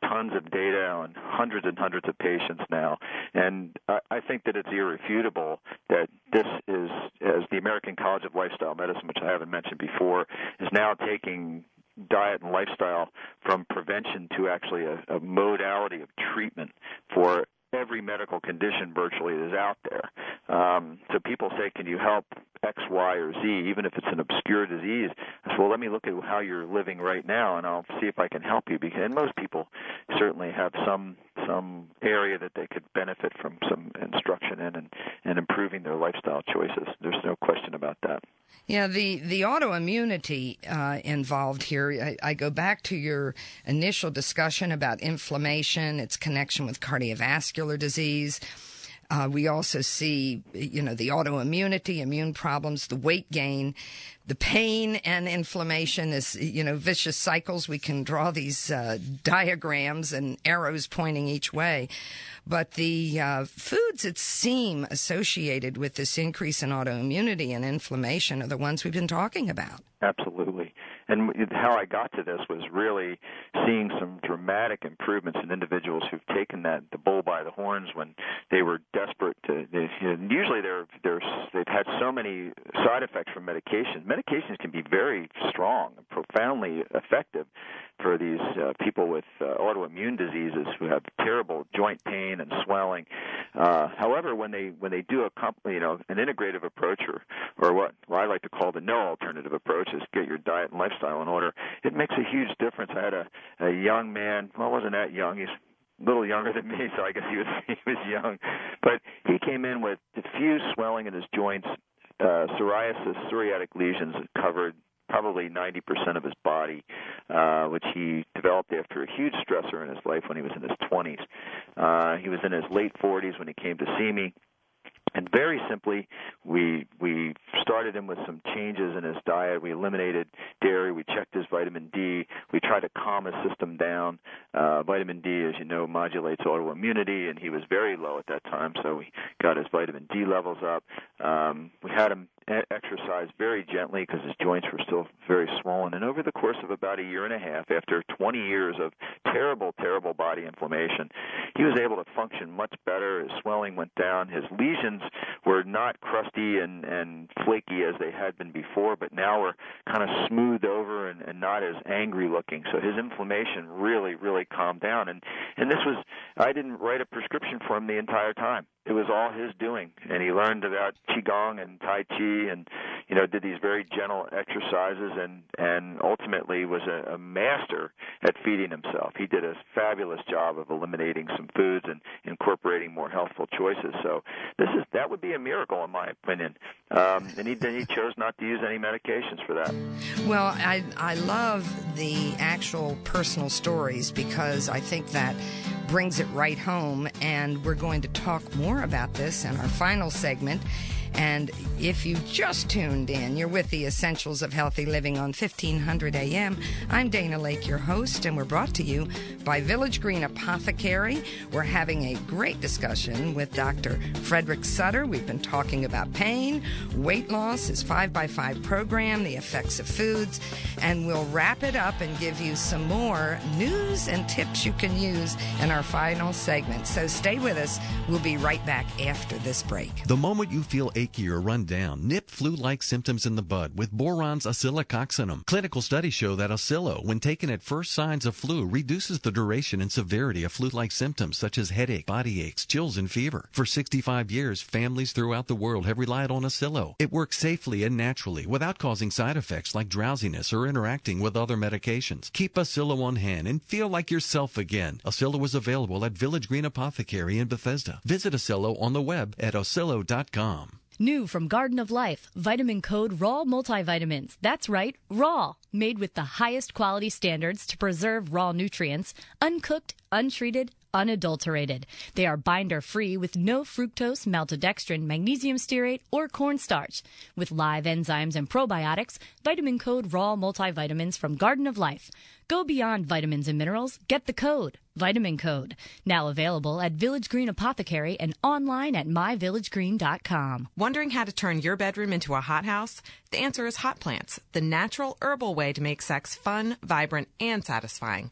tons of data on hundreds and hundreds of patients now, and I, I think that it's irrefutable that this is, as the American College of Lifestyle Medicine, which I haven't mentioned before, is now taking diet and lifestyle from prevention to actually a, a modality of treatment for every medical condition virtually that is out there. Um, so people say, can you help X, Y, or Z, even if it's an obscure disease? I say, well, let me look at how you're living right now, and I'll see if I can help you. Because, and most people certainly have some some area that they could benefit from some instruction in and, and improving their lifestyle choices. There's no question about that. Yeah, the, the autoimmunity uh, involved here, I, I go back to your initial discussion about inflammation, its connection with cardiovascular disease. Uh, we also see, you know, the autoimmunity, immune problems, the weight gain, the pain and inflammation is, you know, vicious cycles. We can draw these uh, diagrams and arrows pointing each way. But the uh, foods that seem associated with this increase in autoimmunity and inflammation are the ones we've been talking about. Absolutely. And how I got to this was really seeing some dramatic improvements in individuals who've taken that the bull by the horns when they were desperate to. They, you know, usually they're they're they've had so many side effects from medications. Medications can be very strong and profoundly effective for these uh, people with uh, autoimmune diseases who have terrible joint pain and swelling. Uh, however, when they when they do a comp, you know an integrative approach or or what, what I like to call the no alternative approach is get your diet and lifestyle in order, it makes a huge difference. I had a, a young man, well, wasn't that young, he's a little younger than me, so I guess he was he was young, but he came in with diffuse swelling in his joints, uh, psoriasis, psoriatic lesions that covered probably ninety percent of his body, uh, which he developed after a huge stressor in his life when he was in his twenties. Uh, he was in his late forties when he came to see me. And very simply, we we started him with some changes in his diet. We eliminated dairy. We checked his vitamin D. We tried to calm his system down. Uh, vitamin D, as you know, modulates autoimmunity, and he was very low at that time, so we got his vitamin D levels up. Um, we had him exercise very gently because his joints were still very swollen. And over the course of about a year and a half, after twenty years of terrible, terrible body inflammation, he was able to function much better. His swelling went down. His lesions were not crusty and, and flaky as they had been before, but now were kind of smoothed over and, and not as angry looking. So his inflammation really, really calmed down. And, and this was, I didn't write a prescription for him the entire time. It was all his doing, and he learned about Qigong and Tai Chi and, you know, did these very gentle exercises and, and ultimately was a, a master at feeding himself. He did a fabulous job of eliminating some foods and incorporating more healthful choices. So this is that would be a miracle, in my opinion. Um, and he, he chose not to use any medications for that. Well, I, I love the actual personal stories because I think that brings it right home, and we're going to talk more about this in our final segment. And if you just tuned in, you're with the Essentials of Healthy Living on fifteen hundred A M. I'm Dana Lake, your host, and we're brought to you by Village Green Apothecary. We're having a great discussion with Doctor Frederick Sutter. We've been talking about pain, weight loss, his five by five program, the effects of foods, and we'll wrap it up and give you some more news and tips you can use in our final segment. So stay with us. We'll be right back after this break. The moment you feel achy or run down, nip flu-like symptoms in the bud with Boron's oscillococcinum. Clinical studies show that Oscillo, when taken at first signs of flu, reduces the duration and severity of flu-like symptoms such as headache, body aches, chills, and fever. For sixty-five years, families throughout the world have relied on Oscillo. It works safely and naturally without causing side effects like drowsiness or interacting with other medications. Keep Oscillo on hand and feel like yourself again. Oscillo is available at Village Green Apothecary in Bethesda. Visit Oscillo on the web at oscillo dot com. New from Garden of Life, Vitamin Code Raw Multivitamins. That's right, raw. Made with the highest quality standards to preserve raw nutrients, uncooked, untreated, unadulterated. They are binder-free with no fructose, maltodextrin, magnesium stearate, or cornstarch. With live enzymes and probiotics, Vitamin Code Raw Multivitamins from Garden of Life. Go beyond vitamins and minerals. Get the code. Vitamin Code. Now available at Village Green Apothecary and online at my village green dot com. Wondering how to turn your bedroom into a hothouse? The answer is hot plants, the natural herbal way to make sex fun, vibrant, and satisfying.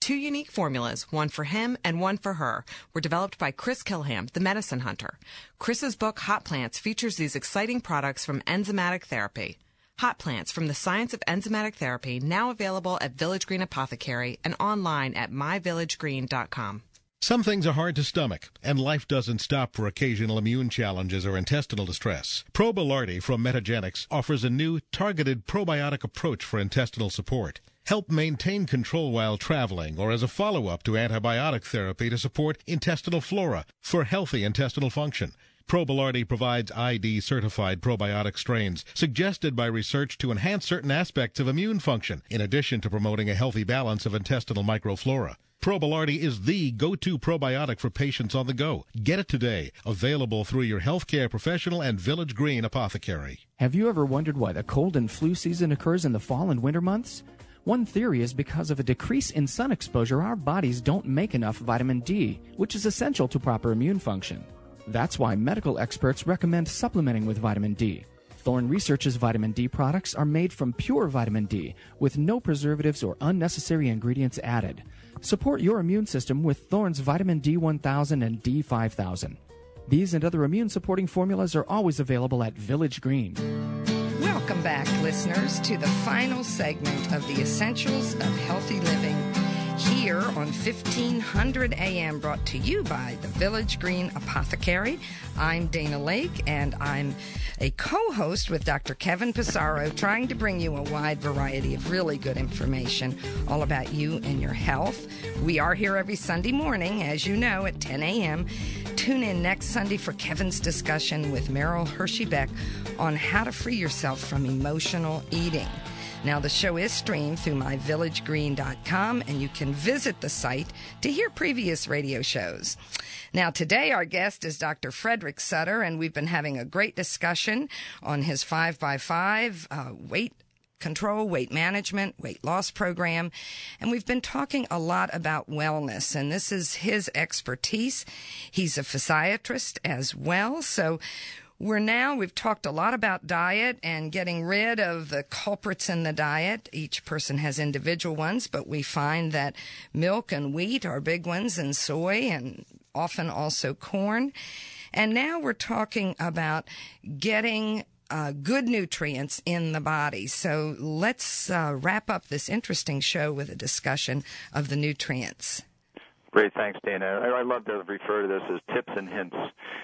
Two unique formulas, one for him and one for her, were developed by Chris Kilham, the medicine hunter. Chris's book, Hot Plants, features these exciting products from enzymatic therapy. Hot Plants from the Science of Enzymatic Therapy, now available at Village Green Apothecary and online at my village green dot com. Some things are hard to stomach, and life doesn't stop for occasional immune challenges or intestinal distress. Probilardi from Metagenics offers a new, targeted probiotic approach for intestinal support. Help maintain control while traveling or as a follow-up to antibiotic therapy to support intestinal flora for healthy intestinal function. Probilardi provides I D-certified probiotic strains suggested by research to enhance certain aspects of immune function, in addition to promoting a healthy balance of intestinal microflora. Probilardi is the go-to probiotic for patients on the go. Get it today. Available through your healthcare professional and Village Green Apothecary. Have you ever wondered why the cold and flu season occurs in the fall and winter months? One theory is because of a decrease in sun exposure, our bodies don't make enough vitamin D, which is essential to proper immune function. That's why medical experts recommend supplementing with vitamin D. Thorne Research's vitamin D products are made from pure vitamin D with no preservatives or unnecessary ingredients added. Support your immune system with Thorne's vitamin D one thousand and D five thousand. These and other immune-supporting formulas are always available at Village Green. Welcome back, listeners, to the final segment of the Essentials of Healthy Living here on fifteen hundred A M, brought to you by the Village Green Apothecary. I'm Dana Lake, and I'm a co-host with Doctor Kevin Pissarro, trying to bring you a wide variety of really good information all about you and your health. We are here every Sunday morning, as you know, at ten A M Tune in next Sunday for Kevin's discussion with Meryl Hershey-Beck on how to free yourself from emotional eating. Now, the show is streamed through my village green dot com, and you can visit the site to hear previous radio shows. Now, today our guest is Doctor Frederick Sutter, and we've been having a great discussion on his five by five uh, weight control, weight management, weight loss program. And we've been talking a lot about wellness, and this is his expertise. He's a physiatrist as well, so We're now, we've talked a lot about diet and getting rid of the culprits in the diet. Each person has individual ones, but we find that milk and wheat are big ones, and soy, and often also corn. And now we're talking about getting uh, good nutrients in the body. So let's uh, wrap up this interesting show with a discussion of the nutrients. Great, thanks, Dana. I, I love to refer to this as tips and hints.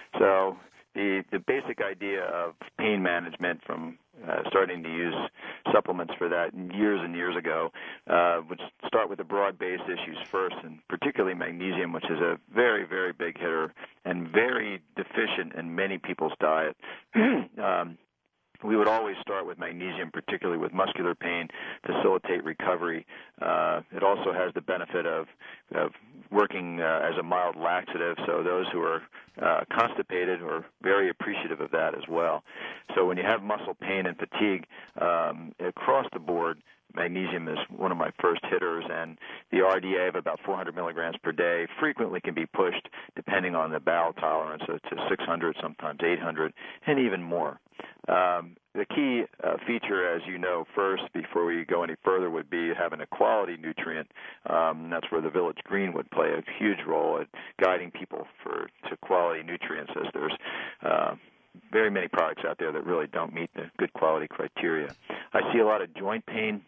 So The, the basic idea of pain management, from uh, starting to use supplements for that years and years ago, uh, would start with the broad-based issues first, and particularly magnesium, which is a very, very big hitter and very deficient in many people's diet. um, We would always start with magnesium, particularly with muscular pain, facilitate recovery. Uh, it also has the benefit of, of working uh, as a mild laxative, so those who are uh, constipated are very appreciative of that as well. So when you have muscle pain and fatigue um, across the board, magnesium is one of my first hitters, and the R D A of about four hundred milligrams per day frequently can be pushed, depending on the bowel tolerance, to six hundred, sometimes eight hundred, and even more. Um, the key uh, feature, as you know, first, before we go any further, would be having a quality nutrient. Um, that's where the Village Green would play a huge role at guiding people for to quality nutrients, as there's uh, very many products out there that really don't meet the good quality criteria. I see a lot of joint pain.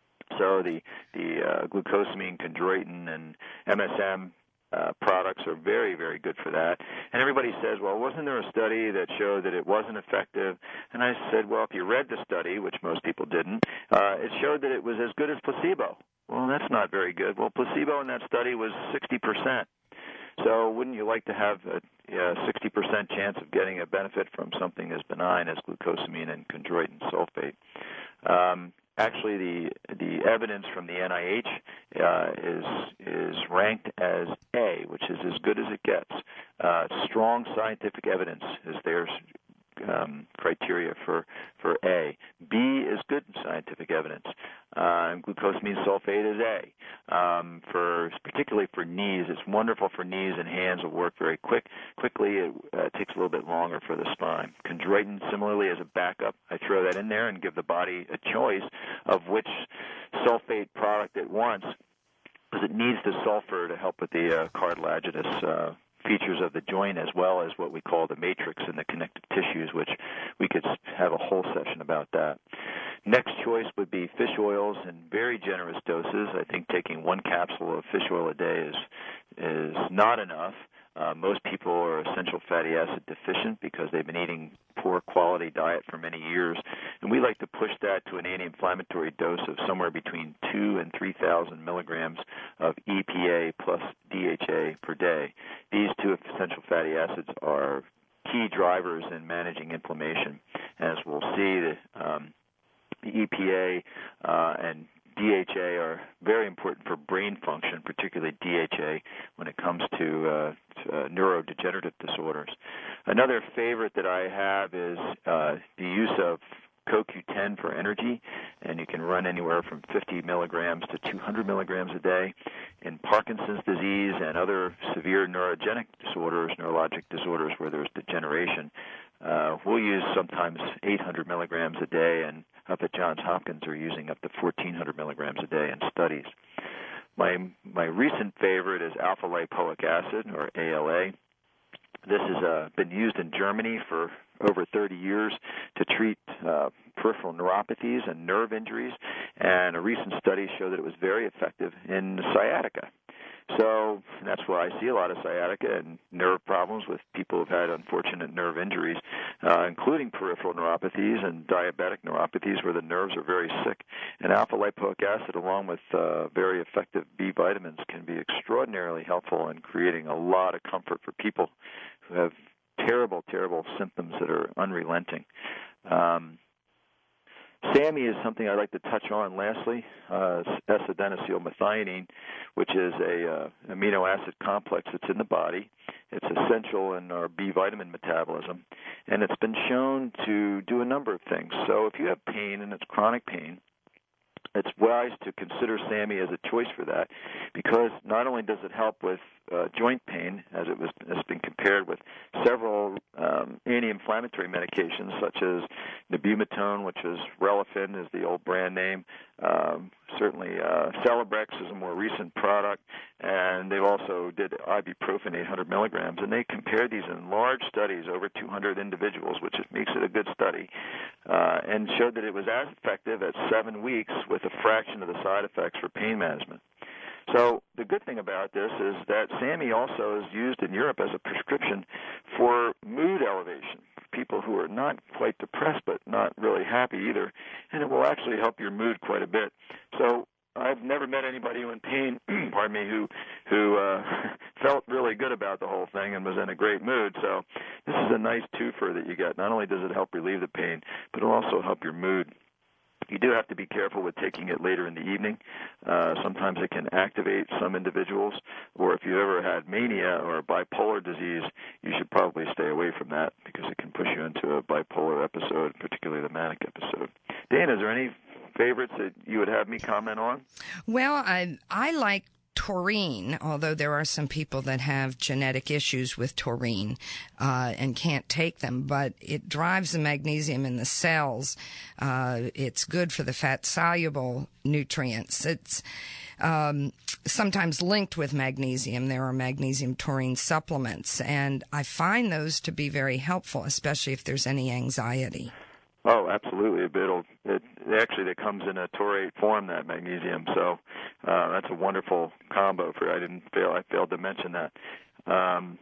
So the the uh, glucosamine, chondroitin, and M S M uh, products are very, very good for that. And everybody says, well, wasn't there a study that showed that it wasn't effective? And I said, well, if you read the study, which most people didn't, uh, it showed that it was as good as placebo. Well, that's not very good. Well, placebo in that study was sixty percent. So wouldn't you like to have a yeah, sixty percent chance of getting a benefit from something as benign as glucosamine and chondroitin sulfate? Um, Actually, the the evidence from the N I H uh, is is ranked as A, which is as good as it gets. Uh, strong scientific evidence is their um, criteria for for A. B is good scientific evidence. Uh, and glucosamine sulfate is A. Um, for particularly for knees, it's wonderful for knees, and hands will work very quick. Quickly, it uh, takes a little bit longer for the spine. Chondroitin, similarly, as a backup, I throw that in there and give the body a choice of which sulfate product it wants. because it needs the sulfur to help with the uh, cartilaginous uh, features of the joint, as well as what we call the matrix and the connective tissues, which we could have a whole session about that. Next choice would be fish oils in very generous doses. I think taking one capsule of fish oil a day is is not enough. Uh, most people are essential fatty acid deficient because they've been eating poor quality diet for many years, and we like to push that to an anti-inflammatory dose of somewhere between two and three thousand milligrams of E P A plus D H A per day. These two essential fatty acids are key drivers in managing inflammation. As we'll see, the, um, the E P A uh, and D H A are very important for brain function, particularly D H A, when it comes to, uh, to uh, neurodegenerative disorders. Another favorite that I have is uh, the use of C O Q ten for energy, and you can run anywhere from fifty milligrams to two hundred milligrams a day. In Parkinson's disease and other severe neurogenic disorders, neurologic disorders where there's degeneration, uh, we'll use sometimes eight hundred milligrams a day, and up at Johns Hopkins are using up to fourteen hundred milligrams a day in studies. My my recent favorite is alpha-lipoic acid, or A L A. This has uh, been used in Germany for over thirty years to treat uh, peripheral neuropathies and nerve injuries, and a recent study showed that it was very effective in sciatica. So that's why I see a lot of sciatica and nerve problems with people who've had unfortunate nerve injuries, uh, including peripheral neuropathies and diabetic neuropathies where the nerves are very sick. And alpha-lipoic acid, along with uh, very effective B vitamins, can be extraordinarily helpful in creating a lot of comfort for people who have terrible, terrible symptoms that are unrelenting. Um, SAMe is something I'd like to touch on lastly, uh, S-adenosylmethionine, which is a uh, amino acid complex that's in the body. It's essential in our B vitamin metabolism, and it's been shown to do a number of things. So if you have pain, and it's chronic pain, it's wise to consider SAMe as a choice for that, because not only does it help with uh, joint pain, as it was has been compared with several um, anti-inflammatory medications such as Nebumetone, which is Relafin is the old brand name. Um, certainly, uh, Celebrex is a more recent product, and they also did ibuprofen eight hundred milligrams, and they compared these in large studies, over two hundred individuals, which makes it a good study, uh, and showed that it was as effective at seven weeks with a fraction of the side effects for pain management. So the good thing about this is that SAMe also is used in Europe as a prescription for mood elevation, for people who are not quite depressed but not really happy either, and it will actually help your mood quite a bit. So I've never met anybody who in pain, pardon me, who who uh, felt really good about the whole thing and was in a great mood. So this is a nice twofer that you get. Not only does it help relieve the pain, but it'll also help your mood. You do have to be careful with taking it later in the evening. Uh, sometimes it can activate some individuals, or if you ever had mania or bipolar disease, you should probably stay away from that because it can push you into a bipolar episode, particularly the manic episode. Dana, is there any favorites that you would have me comment on? Well, I I like taurine, although there are some people that have genetic issues with taurine uh, and can't take them, but it drives the magnesium in the cells. Uh, it's good for the fat-soluble nutrients. It's um, sometimes linked with magnesium. There are magnesium taurine supplements, and I find those to be very helpful, especially if there's any anxiety. Oh, absolutely. It'll, it actually it comes in a taurate form, that magnesium. So uh, that's a wonderful combo. For I didn't fail. I failed to mention that. Um,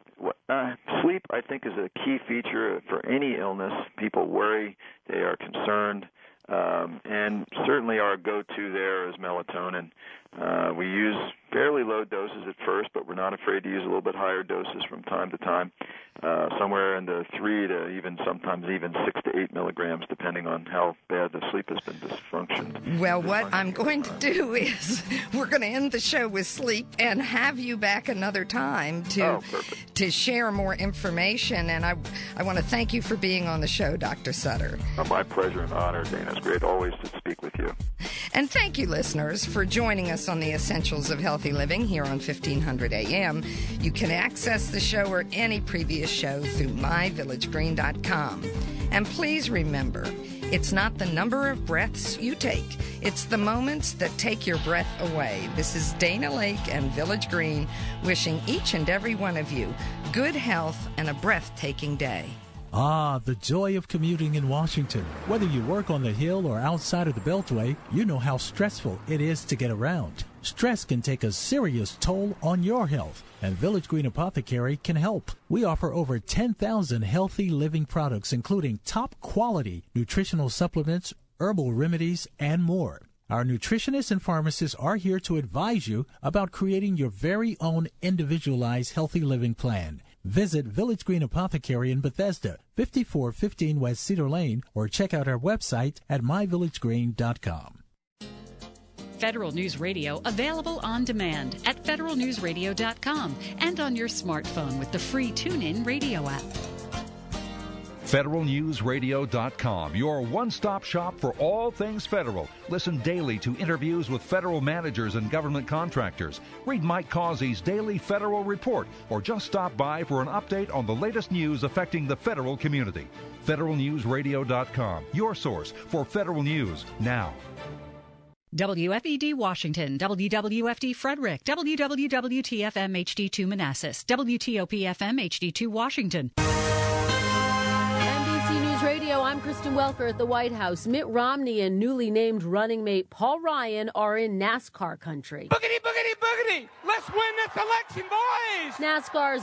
uh, sleep, I think, is a key feature for any illness. People worry. They are concerned. Um, and certainly our go-to there is melatonin. Uh, we use fairly low doses at first, but we're not afraid to use a little bit higher doses from time to time, uh, somewhere in the three to even sometimes even six to eight milligrams, depending on how bad the sleep has been dysfunctioned. Well, what I'm going to do is we're going to end the show with sleep and have you back another time to oh, to share more information. And I I want to thank you for being on the show, Doctor Sutter. Oh, my pleasure and honor, Dana. It's great always to speak with you. And thank you, listeners, for joining us on the Essentials of Healthy Living here on fifteen hundred A M. You can access the show or any previous show through my village green dot com. And please remember, it's not the number of breaths you take, it's the moments that take your breath away. This is Dana Lake and Village Green wishing each and every one of you good health and a breathtaking day. Ah, the joy of commuting in Washington. Whether you work on the Hill or outside of the Beltway, you know how stressful it is to get around. Stress can take a serious toll on your health, and Village Green Apothecary can help. We offer over ten thousand healthy living products, including top-quality nutritional supplements, herbal remedies, and more. Our nutritionists and pharmacists are here to advise you about creating your very own individualized healthy living plan. Visit Village Green Apothecary in Bethesda, fifty-four fifteen West Cedar Lane, or check out our website at my village green dot com. Federal News Radio available on demand at federal news radio dot com and on your smartphone with the free TuneIn radio app. federal news radio dot com, your one-stop shop for all things federal. Listen daily to interviews with federal managers and government contractors. Read Mike Causey's daily federal report, or just stop by for an update on the latest news affecting the federal community. federal news radio dot com, your source for federal news now. W F E D Washington, W W F D Frederick, W W W T F M H D two Manassas, W T O P F M H D two Washington. Radio, I'm Kristen Welker at the White House. Mitt Romney and newly named running mate Paul Ryan are in NASCAR country. Boogity, boogity, boogity! Let's win this election, boys! NASCAR's